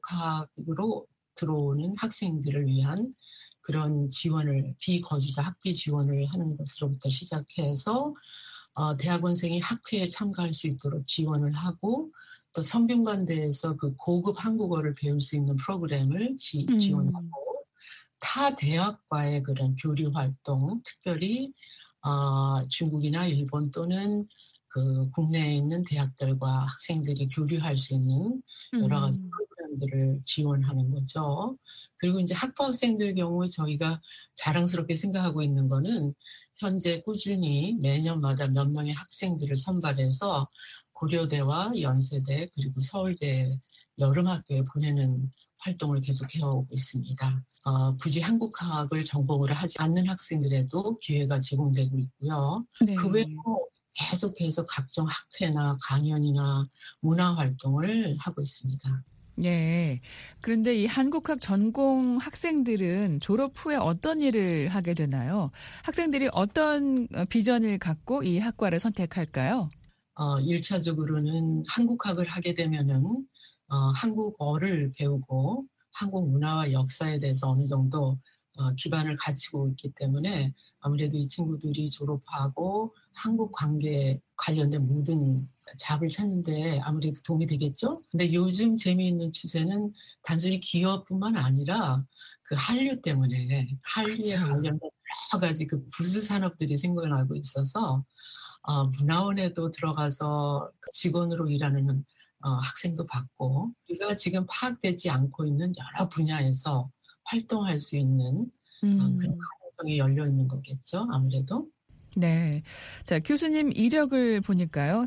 한국학으로 들어오는 학생들을 위한 그런 지원을, 비거주자 학비 지원을 하는 것으로부터 시작해서 어, 대학원생이 학회에 참가할 수 있도록 지원을 하고, 또 성균관대에서 그 고급 한국어를 배울 수 있는 프로그램을 지, 음. 지원하고, 타 대학과의 그런 교류 활동, 특별히 어, 중국이나 일본 또는 그 국내에 있는 대학들과 학생들이 교류할 수 있는 여러 가지 음. 프로그램들을 지원하는 거죠. 그리고 이제 학부 학생들 경우 저희가 자랑스럽게 생각하고 있는 거는 현재 꾸준히 매년마다 몇 명의 학생들을 선발해서 고려대와 연세대 그리고 서울대 여름학교에 보내는 활동을 계속 해오고 있습니다. 어, 굳이 한국학을 전공으로 하지 않는 학생들에도 기회가 제공되고 있고요. 네. 그 외에도 계속해서 각종 학회나 강연이나 문화 활동을 하고 있습니다. 예. 그런데 이 한국학 전공 학생들은 졸업 후에 어떤 일을 하게 되나요? 학생들이 어떤 비전을 갖고 이 학과를 선택할까요? 어, 일 차적으로는 한국학을 하게 되면은 어, 한국어를 배우고 한국 문화와 역사에 대해서 어느 정도 어, 기반을 갖추고 있기 때문에 아무래도 이 친구들이 졸업하고 한국 관계 관련된 모든 잡을 찾는데 아무래도 도움이 되겠죠? 근데 요즘 재미있는 추세는 단순히 기업뿐만 아니라 그 한류 때문에 한류에 그쵸. 관련된 여러 가지 그 부수 산업들이 생겨나고 있어서 어, 문화원에도 들어가서 직원으로 일하는 어, 학생도 받고, 우리가 지금 파악되지 않고 있는 여러 분야에서 활동할 수 있는 어, 음. 그런 가능성이 열려 있는 거겠죠, 아무래도. 네. 자, 교수님 이력을 보니까요.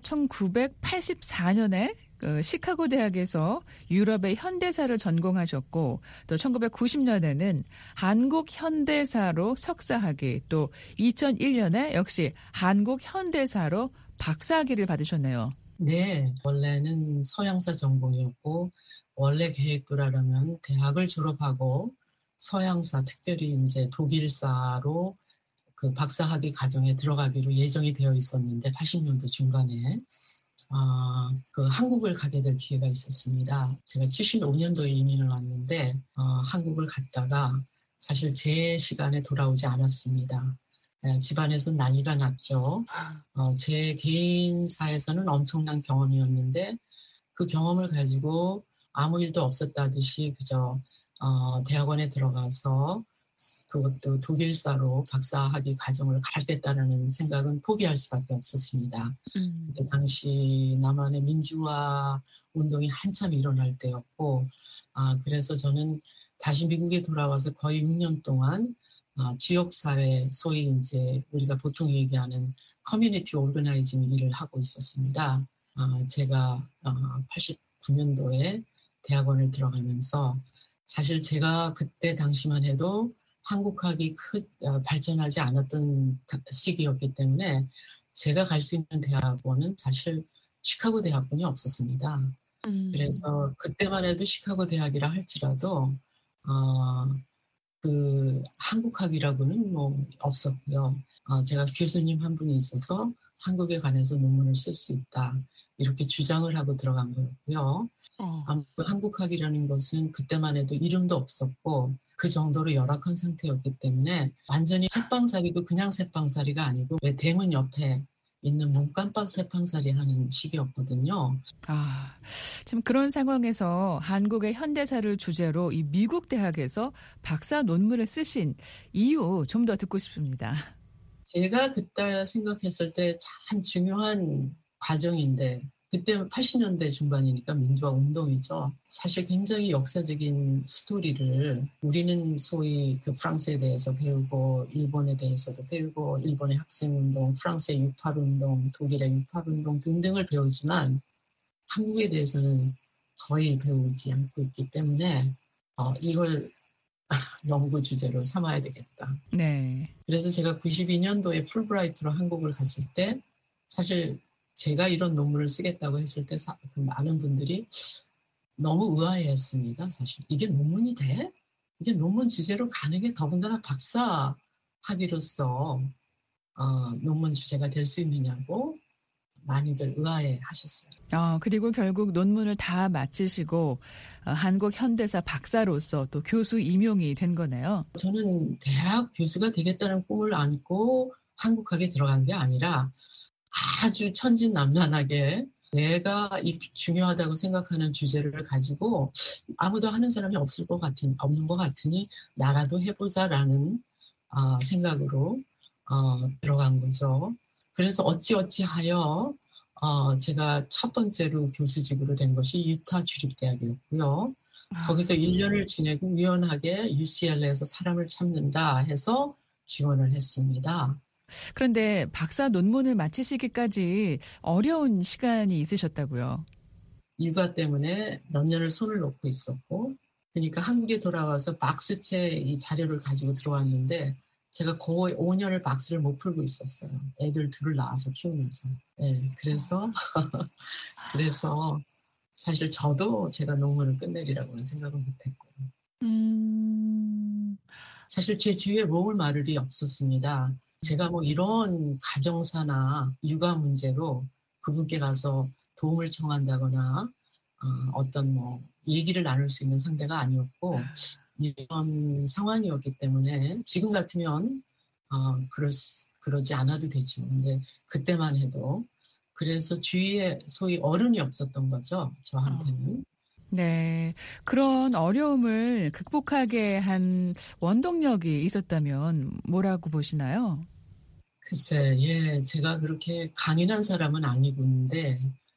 천구백팔십사 년에 그 시카고 대학에서 유럽의 현대사를 전공하셨고, 또 천구백구십 년에는 한국 현대사로 석사학위, 또 이천일 년에 역시 한국 현대사로 박사학위를 받으셨네요. 네, 원래는 서양사 전공이었고, 원래 계획대로라면 대학을 졸업하고 서양사, 특별히 이제 독일사로 그 박사학위 과정에 들어가기로 예정이 되어 있었는데, 팔십 년도 중반에 어, 그 한국을 가게 될 기회가 있었습니다. 제가 칠십오 년도에 이민을 왔는데 어, 한국을 갔다가 사실 제 시간에 돌아오지 않았습니다. 네, 집안에서 난리가 났죠. 어, 제 개인사에서는 엄청난 경험이었는데 그 경험을 가지고 아무 일도 없었다듯이 그저 어, 대학원에 들어가서 그것도 독일사로 박사학위 과정을 가겠다는 생각은 포기할 수밖에 없었습니다. 음. 그때 당시 남한의 민주화 운동이 한참 일어날 때였고, 아, 그래서 저는 다시 미국에 돌아와서 거의 육 년 동안 아, 지역사회, 소위 이제 우리가 보통 얘기하는 커뮤니티 오르가나이징 일을 하고 있었습니다. 아, 제가 아, 팔십구 년도에 대학원을 들어가면서 사실 제가 그때 당시만 해도 한국학이 크, 발전하지 않았던 시기였기 때문에 제가 갈 수 있는 대학원은 사실 시카고 대학원이 없었습니다. 음. 그래서 그때만 해도 시카고 대학이라 할지라도 어, 그 한국학이라고는 뭐 없었고요. 어, 제가 교수님 한 분이 있어서 한국에 관해서 논문을 쓸 수 있다 이렇게 주장을 하고 들어간 거였고요. 어. 아무튼 한국학이라는 것은 그때만 해도 이름도 없었고 그 정도로 열악한 상태였기 때문에 완전히 새빵살이도 그냥 새빵살이가 아니고 왜 대문 옆에 있는 문간박 새빵살이 하는 시기였거든요. 아, 지금 그런 상황에서 한국의 현대사를 주제로 이 미국 대학에서 박사 논문을 쓰신 이유 좀 더 듣고 싶습니다. 제가 그때 생각했을 때 참 중요한 과정인데 그때 팔십 년대 중반이니까 민주화 운동이죠. 사실 굉장히 역사적인 스토리를 우리는 소위 그 프랑스에 대해서 배우고 일본에 대해서도 배우고 일본의 학생운동, 프랑스의 육팔운동, 독일의 육팔운동 등등을 배우지만 한국에 대해서는 거의 배우지 않고 있기 때문에 어, 이걸 연구 주제로 삼아야 되겠다. 네. 그래서 제가 구십이 년도에 풀브라이트로 한국을 갔을 때 사실 제가 이런 논문을 쓰겠다고 했을 때 사, 그 많은 분들이 너무 의아해했습니다. 사실 이게 논문이 돼? 이게 논문 주제로 가는 게 더군다나 박사 학위로서 어, 논문 주제가 될 수 있느냐고 많이들 의아해 하셨어요. 어, 그리고 결국 논문을 다 마치시고 어, 한국 현대사 박사로서 또 교수 임용이 된 거네요. 저는 대학 교수가 되겠다는 꿈을 안고 한국학에 들어간 게 아니라 아주 천진난만하게 내가 이 중요하다고 생각하는 주제를 가지고 아무도 하는 사람이 없을 것 같으니, 없는 것 같으니 나라도 해보자라는 어, 생각으로 어, 들어간 거죠. 그래서 어찌어찌하여 어, 제가 첫 번째로 교수직으로 된 것이 유타 주립대학이었고요. 거기서 일 년을 지내고 우연하게 유씨엘에이에서 사람을 찾는다 해서 지원을 했습니다. 그런데 박사 논문을 마치시기까지 어려운 시간이 있으셨다고요. 일과 때문에 몇 년을 손을 놓고 있었고, 그러니까 한국에 돌아와서 박스채 이 자료를 가지고 들어왔는데 제가 거의 오 년을 박스를 못 풀고 있었어요. 애들 둘을 낳아서 키우면서. 네, 그래서 그래서 사실 저도 제가 논문을 끝내리라고는 생각을 못했고. 음... 사실 제 주위에 롤 마들이 없었습니다. 제가 뭐 이런 가정사나 육아 문제로 그분께 가서 도움을 청한다거나 어, 어떤 뭐 얘기를 나눌 수 있는 상대가 아니었고 이런 상황이었기 때문에 지금 같으면 어, 그럴 수, 그러지 않아도 되죠. 근데 그때만 해도 그래서 주위에 소위 어른이 없었던 거죠. 저한테는. 네. 그런 어려움을 극복하게 한 원동력이 있었다면 뭐라고 보시나요? 글쎄, 예, 제가 그렇게 강인한 사람은 아니군데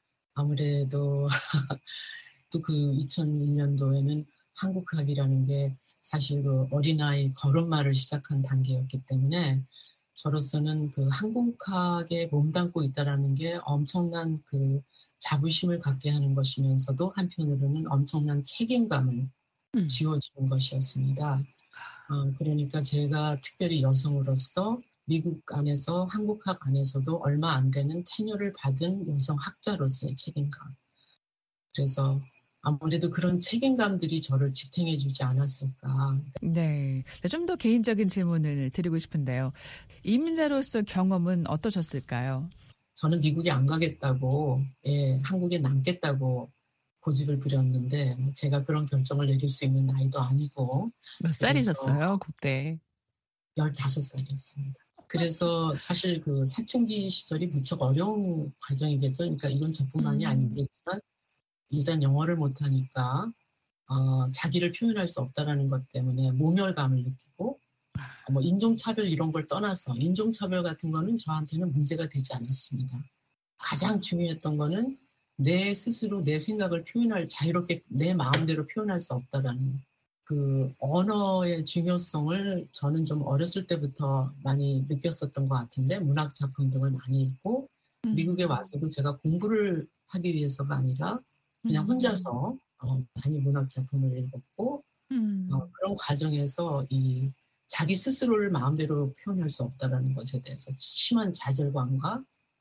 아무래도 또 그 이천일 년도에는 한국학이라는 게 사실 그 어린아이 걸음마를 시작한 단계였기 때문에 저로서는 그 한국학에 몸담고 있다라는 게 엄청난 그 자부심을 갖게 하는 것이면서도 한편으로는 엄청난 책임감을 음. 지워주는 것이었습니다. 어, 그러니까 제가 특별히 여성으로서 미국 안에서 한국학 안에서도 얼마 안 되는 테뉴를 받은 여성 학자로서의 책임감. 그래서 아무래도 그런 책임감들이 저를 지탱해주지 않았을까. 네. 좀 더 개인적인 질문을 드리고 싶은데요. 이민자로서 경험은 어떠셨을까요? 저는 미국에 안 가겠다고, 예, 한국에 남겠다고 고집을 부렸는데 제가 그런 결정을 내릴 수 있는 나이도 아니고. 몇 살이셨어요, 그때? 열다섯 살이었습니다. 그래서 사실 그 사춘기 시절이 무척 어려운 과정이겠죠. 그러니까 이건 저뿐만이 음. 아니겠지만 일단 영어를 못하니까 어, 자기를 표현할 수 없다라는 것 때문에 모멸감을 느끼고 어, 뭐 인종차별 이런 걸 떠나서 인종차별 같은 거는 저한테는 문제가 되지 않았습니다. 가장 중요했던 거는 내 스스로 내 생각을 표현할 자유롭게 내 마음대로 표현할 수 없다라는 그 언어의 중요성을 저는 좀 어렸을 때부터 많이 느꼈었던 것 같은데 문학 작품 등을 많이 읽고 음. 미국에 와서도 제가 공부를 하기 위해서가 아니라 그냥 혼자서 어, 많이 문학 작품을 읽었고 음. 어, 그런 과정에서 이 자기 스스로를 마음대로 표현할 수 없다는 것에 대해서 심한 좌절감과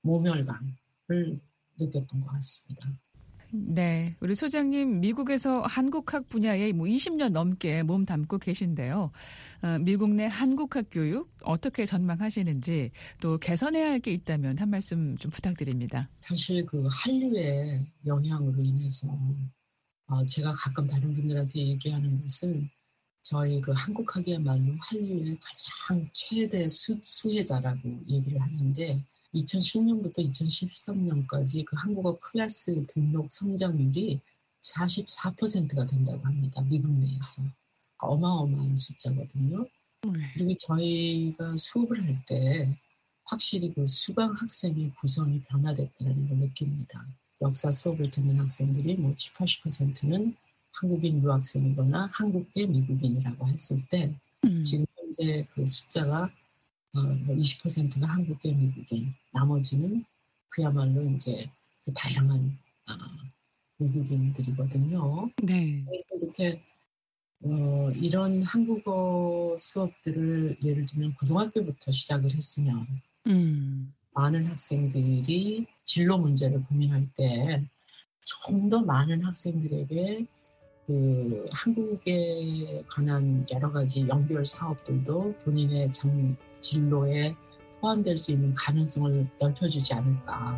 모멸감을 느꼈던 것 같습니다. 네. 우리 소장님, 미국에서 한국학 분야에 뭐 이십 년 넘게 몸 담고 계신데요. 어, 미국 내 한국학 교육 어떻게 전망하시는지 또 개선해야 할 게 있다면 한 말씀 좀 부탁드립니다. 사실 그 한류의 영향으로 인해서 어, 제가 가끔 다른 분들한테 얘기하는 것은 저희 그 한국학이야말로 한류의 가장 최대 수, 수혜자라고 얘기를 하는데 이천십 년부터 이천십삼 년까지 그 한국어 클래스 등록 성장률이 사십사 퍼센트가 된다고 합니다. 미국 내에서. 어마어마한 숫자거든요. 그리고 저희가 수업을 할 때 확실히 그 수강 학생의 구성이 변화됐다는 걸 느낍니다. 역사 수업을 듣는 학생들이 뭐 칠십, 팔십 퍼센트는 한국인 유학생이거나 한국계 미국인이라고 했을 때 음. 지금 현재 그 숫자가 어, 이십 퍼센트가 한국계 미국인, 나머지는 그야말로 이제 그 다양한 어, 미국인들이거든요. 네. 그래서 이렇게 어, 이런 한국어 수업들을 예를 들면 고등학교부터 시작을 했으면 음. 많은 학생들이 진로 문제를 고민할 때 좀 더 많은 학생들에게 그 한국에 관한 여러 가지 연결 사업들도 본인의 정, 진로에 포함될 수 있는 가능성을 넓혀주지 않을까.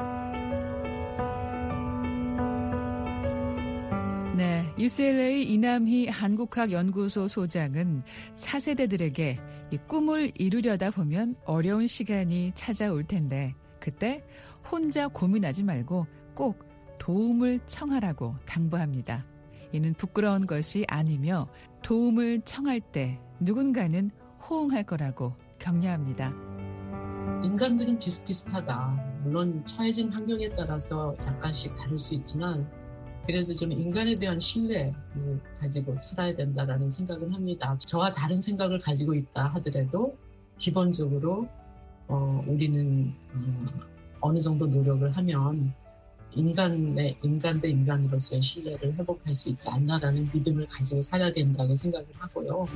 네, 유씨엘에이 이남희 한국학연구소 소장은 차세대들에게 이 꿈을 이루려다 보면 어려운 시간이 찾아올 텐데 그때 혼자 고민하지 말고 꼭 도움을 청하라고 당부합니다. 이는 부끄러운 것이 아니며 도움을 청할 때 누군가는 호응할 거라고 격려합니다. 인간들은 비슷비슷하다. 물론 처해진 환경에 따라서 약간씩 다를 수 있지만 그래서 좀 인간에 대한 신뢰를 가지고 살아야 된다라는 생각을 합니다. 저와 다른 생각을 가지고 있다 하더라도 기본적으로 어, 우리는 어, 어느 정도 노력을 하면 인간의, 인간 대 인간으로서의 신뢰를 회복할 수 있지 않나라는 믿음을 가지고 살아야 된다고 생각을 하고요.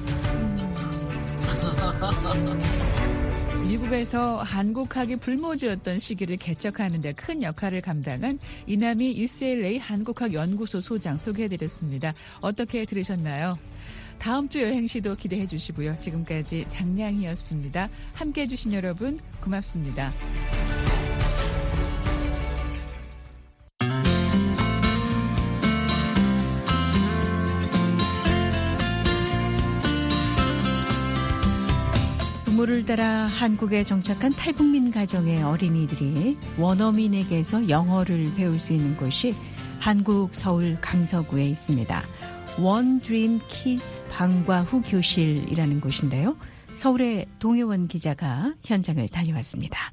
미국에서 한국학이 불모지였던 시기를 개척하는 데 큰 역할을 감당한 이남희 유씨엘에이 한국학연구소 소장 소개해드렸습니다. 어떻게 들으셨나요? 다음 주 여행시도 기대해 주시고요. 지금까지 장량희였습니다. 함께해 주신 여러분 고맙습니다. 부모를 따라 한국에 정착한 탈북민 가정의 어린이들이 원어민에게서 영어를 배울 수 있는 곳이 한국 서울 강서구에 있습니다. 원 드림 키즈 방과 후 교실이라는 곳인데요. 서울의 동혜원 기자가 현장을 다녀왔습니다.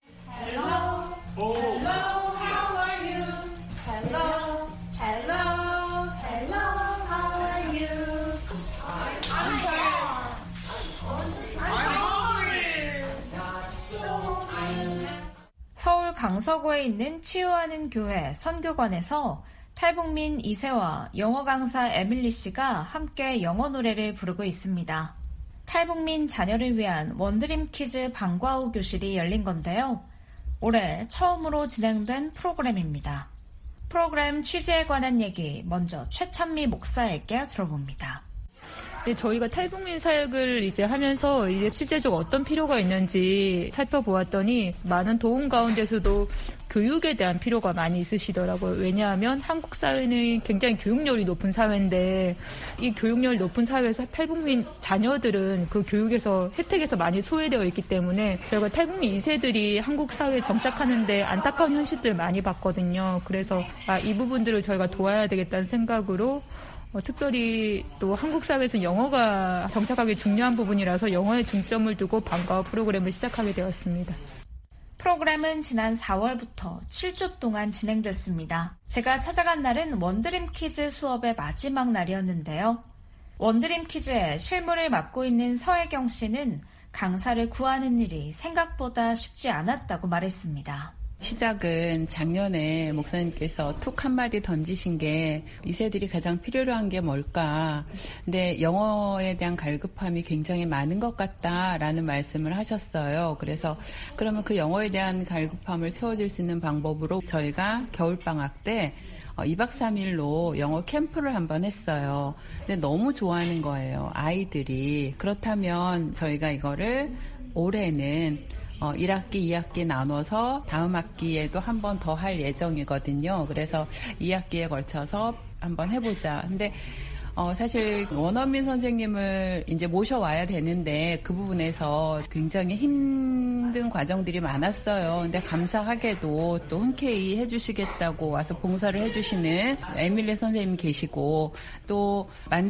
서울 강서구에 있는 치유하는 교회 선교관에서 탈북민 이세와 영어 강사 에밀리 씨가 함께 영어 노래를 부르고 있습니다. 탈북민 자녀를 위한 원드림 키즈 방과 후 교실이 열린 건데요. 올해 처음으로 진행된 프로그램입니다. 프로그램 취지에 관한 얘기 먼저 최찬미 목사에게 들어봅니다. 네, 저희가 탈북민 사역을 이제 하면서 이제 실제적으로 어떤 필요가 있는지 살펴보았더니 많은 도움 가운데서도 교육에 대한 필요가 많이 있으시더라고요. 왜냐하면 한국 사회는 굉장히 교육열이 높은 사회인데 이 교육열이 높은 사회에서 탈북민 자녀들은 그 교육에서 혜택에서 많이 소외되어 있기 때문에 저희가 탈북민 이 세들이 한국 사회에 정착하는데 안타까운 현실들 많이 봤거든요. 그래서 아, 이 부분들을 저희가 도와야 되겠다는 생각으로 어, 특별히 또 한국 사회에서 영어가 정착하기 중요한 부분이라서 영어에 중점을 두고 방과 후 프로그램을 시작하게 되었습니다. 프로그램은 지난 사월부터 칠 주 동안 진행됐습니다. 제가 찾아간 날은 원드림 키즈 수업의 마지막 날이었는데요. 원드림 키즈의 실무를 맡고 있는 서혜경 씨는 강사를 구하는 일이 생각보다 쉽지 않았다고 말했습니다. 시작은 작년에 목사님께서 툭 한마디 던지신 게 이세들이 가장 필요로 한 게 뭘까. 근데 영어에 대한 갈급함이 굉장히 많은 것 같다라는 말씀을 하셨어요. 그래서 그러면 그 영어에 대한 갈급함을 채워줄 수 있는 방법으로 저희가 겨울방학 때 이박 삼일로 영어 캠프를 한번 했어요. 근데 너무 좋아하는 거예요, 아이들이. 그렇다면 저희가 이거를 올해는 어, 일 학기, 이 학기 나눠서 다음 학기에도 한 번 더 할 예정이거든요. 그래서 이 학기에 걸쳐서 한번 해보자. 근데 어, 사실 원어민 선생님을 이제 모셔와야 되는데 그 부분에서 굉장히 힘든 과정들이 많았어요. 근데 감사하게도 또 흔쾌히 해주시겠다고 와서 봉사를 해주시는 에밀리 선생님이 계시고 또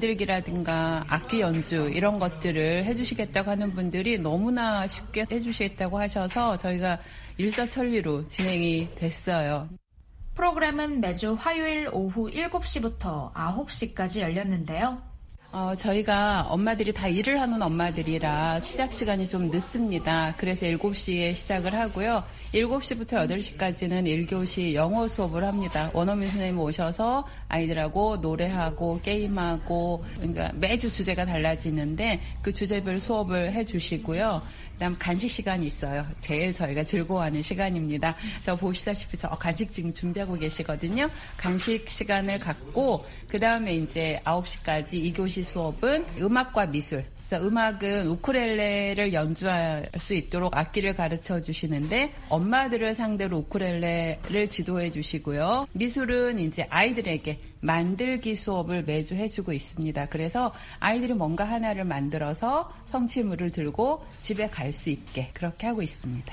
만들기라든가 악기 연주 이런 것들을 해주시겠다고 하는 분들이 너무나 쉽게 해주시겠다고 하셔서 저희가 일사천리로 진행이 됐어요. 프로그램은 매주 화요일 오후 일곱 시부터 아홉 시까지 열렸는데요. 어, 저희가 엄마들이 다 일을 하는 엄마들이라 시작 시간이 좀 늦습니다. 그래서 일곱 시에 시작을 하고요. 일곱 시부터 여덟 시까지는 일 교시 영어 수업을 합니다. 원어민 선생님 오셔서 아이들하고 노래하고 게임하고, 그러니까 매주 주제가 달라지는데 그 주제별 수업을 해주시고요. 그다음 간식 시간이 있어요. 제일 저희가 즐거워하는 시간입니다. 저 보시다시피 저 간식 지금 준비하고 계시거든요. 간식 시간을 갖고 그 다음에 이제 아홉 시까지 이 교시 수업은 음악과 미술. 음악은 우쿨렐레를 연주할 수 있도록 악기를 가르쳐 주시는데 엄마들을 상대로 우쿨렐레를 지도해 주시고요. 미술은 이제 아이들에게 만들기 수업을 매주 해주고 있습니다. 그래서 아이들이 뭔가 하나를 만들어서 성취물을 들고 집에 갈 수 있게 그렇게 하고 있습니다.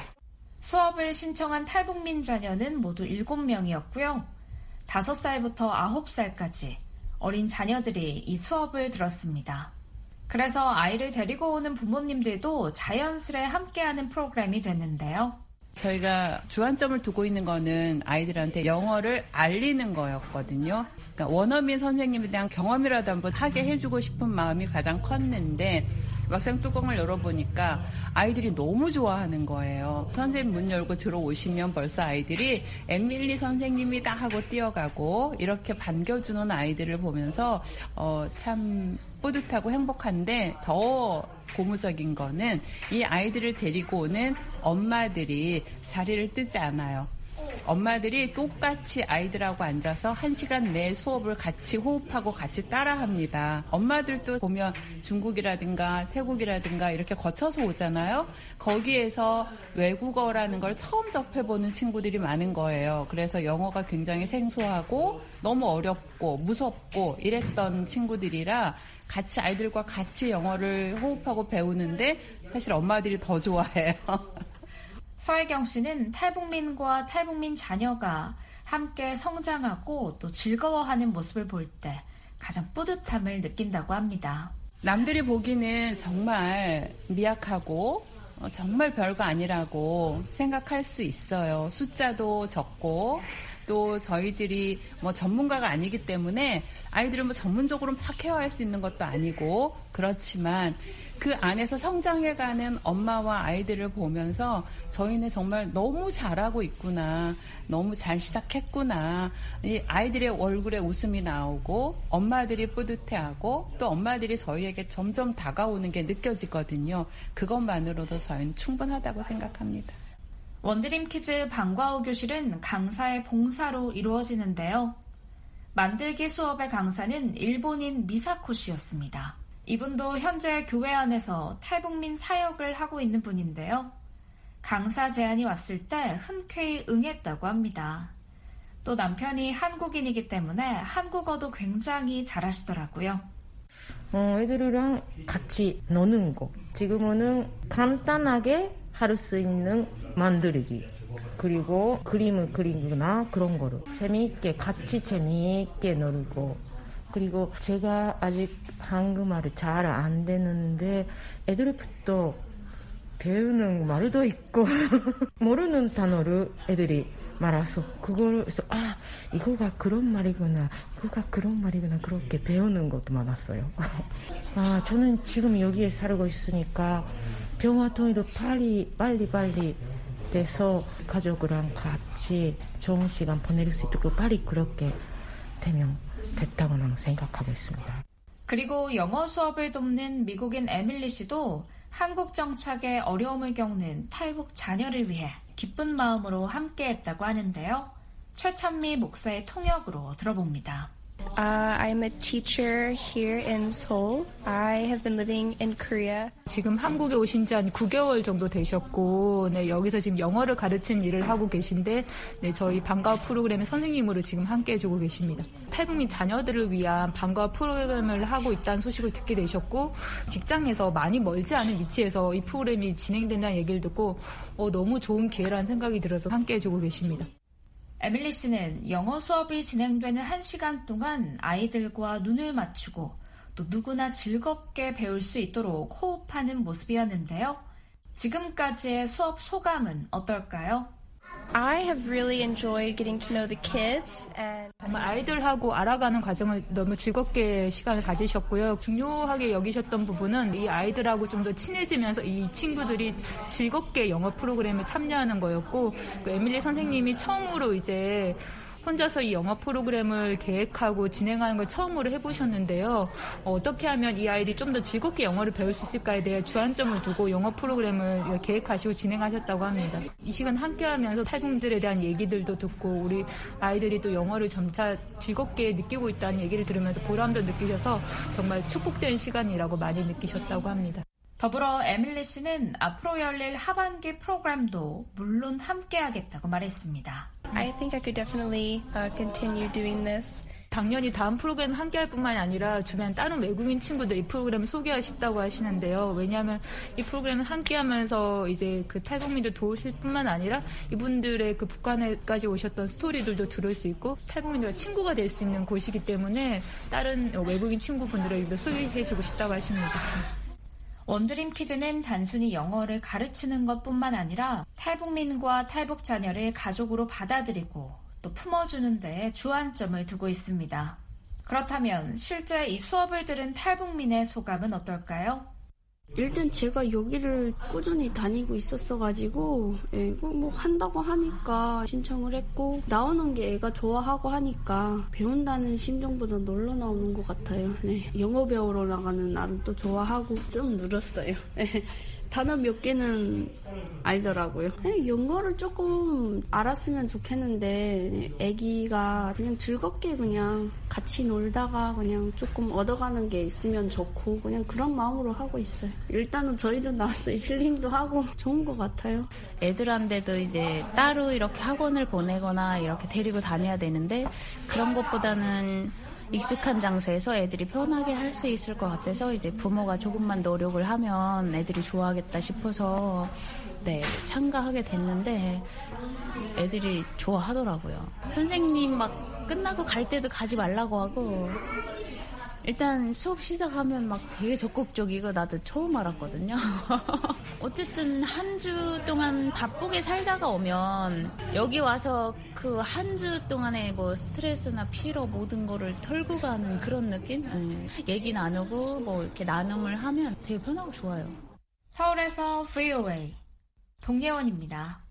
수업을 신청한 탈북민 자녀는 모두 일곱 명이었고요. 다섯 살부터 아홉 살까지 어린 자녀들이 이 수업을 들었습니다. 그래서 아이를 데리고 오는 부모님들도 자연스레 함께하는 프로그램이 됐는데요. 저희가 주안점을 두고 있는 거는 아이들한테 영어를 알리는 거였거든요. 그러니까 원어민 선생님에 대한 경험이라도 한번 하게 해주고 싶은 마음이 가장 컸는데 막상 뚜껑을 열어보니까 아이들이 너무 좋아하는 거예요. 선생님 문 열고 들어오시면 벌써 아이들이 에밀리 선생님이다 하고 뛰어가고 이렇게 반겨주는 아이들을 보면서 어, 참 뿌듯하고 행복한데 더 고무적인 거는 이 아이들을 데리고 오는 엄마들이 자리를 뜨지 않아요. 엄마들이 똑같이 아이들하고 앉아서 한 시간 내 수업을 같이 호흡하고 같이 따라합니다. 엄마들도 보면 중국이라든가 태국이라든가 이렇게 거쳐서 오잖아요. 거기에서 외국어라는 걸 처음 접해보는 친구들이 많은 거예요. 그래서 영어가 굉장히 생소하고 너무 어렵고 무섭고 이랬던 친구들이라 같이 아이들과 같이 영어를 호흡하고 배우는데 사실 엄마들이 더 좋아해요. 서혜경 씨는 탈북민과 탈북민 자녀가 함께 성장하고 또 즐거워하는 모습을 볼 때 가장 뿌듯함을 느낀다고 합니다. 남들이 보기는 정말 미약하고 정말 별거 아니라고 생각할 수 있어요. 숫자도 적고 또 저희들이 뭐 전문가가 아니기 때문에 아이들을 뭐 전문적으로 막 케어할 수 있는 것도 아니고 그렇지만 그 안에서 성장해가는 엄마와 아이들을 보면서 저희는 정말 너무 잘하고 있구나, 너무 잘 시작했구나, 이 아이들의 얼굴에 웃음이 나오고 엄마들이 뿌듯해하고 또 엄마들이 저희에게 점점 다가오는 게 느껴지거든요. 그것만으로도 저희는 충분하다고 생각합니다. 원드림 키즈 방과후 교실은 강사의 봉사로 이루어지는데요. 만들기 수업의 강사는 일본인 미사코 씨였습니다. 이분도 현재 교회 안에서 탈북민 사역을 하고 있는 분인데요. 강사 제안이 왔을 때 흔쾌히 응했다고 합니다. 또 남편이 한국인이기 때문에 한국어도 굉장히 잘하시더라고요. 어, 애들이랑 같이 노는 거. 지금은 간단하게 할 수 있는 만들기. 그리고 그림을 그리거나 그런 거를 재미있게 같이 재미있게 놀고. 그리고 제가 아직 한국말이 잘 안 되는데 애들부터 배우는 말도 있고 모르는 단어를 애들이 말아서 그걸 해서 아 이거가 그런 말이구나 이거가 그런 말이구나 그렇게 배우는 것도 많았어요. 아 저는 지금 여기에 살고 있으니까 병화 통일도 빨리 빨리 빨리 돼서 가족이랑 같이 좋은 시간 보낼 수 있도록 빨리 그렇게 되면 됐다고 나는 생각하고 있습니다. 그리고 영어 수업을 돕는 미국인 에밀리 씨도 한국 정착에 어려움을 겪는 탈북 자녀를 위해 기쁜 마음으로 함께했다고 하는데요. 최찬미 목사의 통역으로 들어봅니다. Uh, I'm a teacher here in Seoul. I have been living in Korea. 지금 한국에 오신 지 한 구 개월 정도 되셨고, 네, 여기서 지금 영어를 가르치는 일을 하고 계신데, 네, 저희 방과후 프로그램의 선생님으로 지금 함께 해주고 계십니다. 탈북민 자녀들을 위한 방과후 프로그램을 하고 있다는 소식을 듣게 되셨고, 직장에서 많이 멀지 않은 위치에서 이 프로그램이 진행된다는 얘기를 듣고, 어, 너무 좋은 기회라는 생각이 들어서 함께 해주고 계십니다. 에밀리 씨는 영어 수업이 진행되는 한 시간 동안 아이들과 눈을 맞추고 또 누구나 즐겁게 배울 수 있도록 호흡하는 모습이었는데요. 지금까지의 수업 소감은 어떨까요? I have really enjoyed getting to know the kids and 정말 아이들하고 알아가는 과정을 너무 즐겁게 시간을 가지셨고요. 중요하게 여기셨던 부분은 이 아이들하고 좀 더 친해지면서 이 친구들이 즐겁게 영어 프로그램에 참여하는 거였고, 그 에밀리 선생님이 처음으로 이제 혼자서 이 영어 프로그램을 계획하고 진행하는 걸 처음으로 해보셨는데요. 어, 어떻게 하면 이 아이들이 좀 더 즐겁게 영어를 배울 수 있을까에 대해 주안점을 두고 영어 프로그램을 계획하시고 진행하셨다고 합니다. 이 시간 함께하면서 탈북민들에 대한 얘기들도 듣고 우리 아이들이 또 영어를 점차 즐겁게 느끼고 있다는 얘기를 들으면서 보람도 느끼셔서 정말 축복된 시간이라고 많이 느끼셨다고 합니다. 더불어 에밀리 씨는 앞으로 열릴 하반기 프로그램도 물론 함께하겠다고 말했습니다. I think I could definitely uh, continue doing this. 당연히 다음 프로그램 함께할 뿐만 아니라 주변 다른 외국인 친구들 이 프로그램을 소개하고 싶다고 하시는데요. 왜냐하면 이 프로그램을 함께하면서 이제 그 탈북민들 도우실 뿐만 아니라 이분들의 그 북한에까지 오셨던 스토리들도 들을 수 있고 탈북민들과 친구가 될 수 있는 곳이기 때문에 다른 외국인 친구분들에게도 소개해주고 싶다고 하십니다. 원드림 키즈는 단순히 영어를 가르치는 것뿐만 아니라 탈북민과 탈북 자녀를 가족으로 받아들이고 또 품어주는 데 주안점을 두고 있습니다. 그렇다면 실제 이 수업을 들은 탈북민의 소감은 어떨까요? 일단 제가 여기를 꾸준히 다니고 있었어가지고 예, 뭐 한다고 하니까 신청을 했고 나오는 게 애가 좋아하고 하니까 배운다는 심정보다 놀러 나오는 것 같아요. 네, 영어 배우러 나가는 나름 또 좋아하고 좀 늘었어요. 네, 단어 몇 개는 알더라고요. 네, 영어를 조금 알았으면 좋겠는데 애기가 그냥 즐겁게 그냥 같이 놀다가 그냥 조금 얻어가는 게 있으면 좋고 그냥 그런 마음으로 하고 있어요. 일단은 저희도 나와서 힐링도 하고 좋은 것 같아요. 애들한테도 이제 따로 이렇게 학원을 보내거나 이렇게 데리고 다녀야 되는데 그런 것보다는 익숙한 장소에서 애들이 편하게 할 수 있을 것 같아서 이제 부모가 조금만 노력을 하면 애들이 좋아하겠다 싶어서 네, 참가하게 됐는데 애들이 좋아하더라고요. 선생님 막 끝나고 갈 때도 가지 말라고 하고 일단 수업 시작하면 막 되게 적극적이고 나도 처음 알았거든요. 어쨌든 한 주 동안 바쁘게 살다가 오면 여기 와서 그 한 주 동안의 뭐 스트레스나 피로 모든 거를 털고 가는 그런 느낌? 음. 얘기 나누고 뭐 이렇게 나눔을 하면 되게 편하고 좋아요. 서울에서 브이오에이 동예원입니다.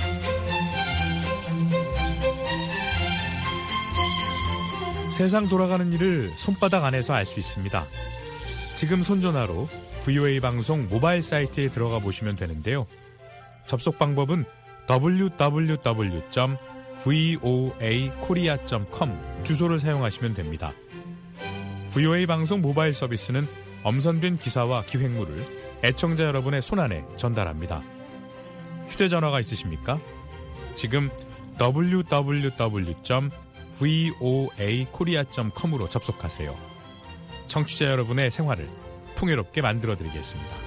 세상 돌아가는 일을 손바닥 안에서 알 수 있습니다. 지금 손전화로 브이오에이 방송 모바일 사이트에 들어가 보시면 되는데요. 접속 방법은 더블유 더블유 더블유 점 브이오에이 코리아 점 컴 주소를 사용하시면 됩니다. 브이오에이 방송 모바일 서비스는 엄선된 기사와 기획물을 애청자 여러분의 손안에 전달합니다. 휴대전화가 있으십니까? 지금 더블유 더블유 더블유 점 브이오에이 코리아 점 컴으로 접속하세요. 청취자 여러분의 생활을 풍요롭게 만들어드리겠습니다.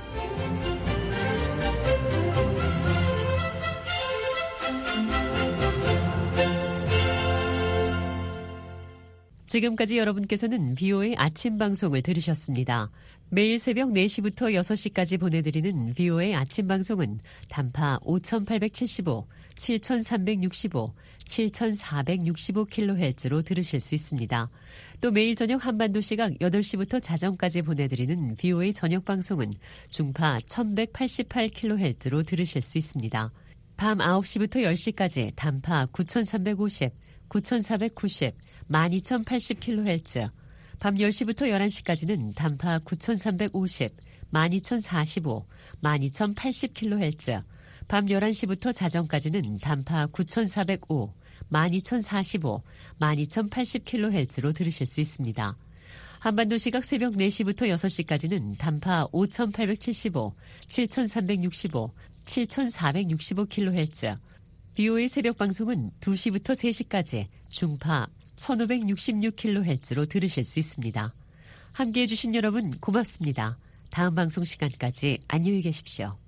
지금까지 여러분께서는 브이오에이 아침 방송을 들으셨습니다. 매일 새벽 네 시부터 여섯 시까지 보내드리는 브이오에이 아침 방송은 단파 오천팔백칠십오, 칠천삼백육십오, 칠천사백육십오 킬로헤르츠로 들으실 수 있습니다. 또 매일 저녁 한반도 시각 여덟 시부터 자정까지 보내드리는 브이오에이 저녁 방송은 중파 천백팔십팔 킬로헤르츠로 들으실 수 있습니다. 밤 아홉 시부터 열 시까지 단파 구천삼백오십, 구천사백구십, 만 이천팔십 킬로헤르츠, 밤 열 시부터 열한 시까지는 단파 구천삼백오십, 만 이천사십오, 만 이천팔십 킬로헤르츠, 밤 열한 시부터 자정까지는 단파 구천사백오, 만 이천사십오, 만 이천팔십 킬로헤르츠로 들으실 수 있습니다. 한반도 시각 새벽 네 시부터 여섯 시까지는 단파 오천팔백칠십오, 칠천삼백육십오, 칠천사백육십오 킬로헤르츠, 브이오에이 새벽 방송은 두 시부터 세 시까지 중파 천오백육십육 킬로헤르츠로 들으실 수 있습니다. 함께해 주신 여러분 고맙습니다. 다음 방송 시간까지 안녕히 계십시오.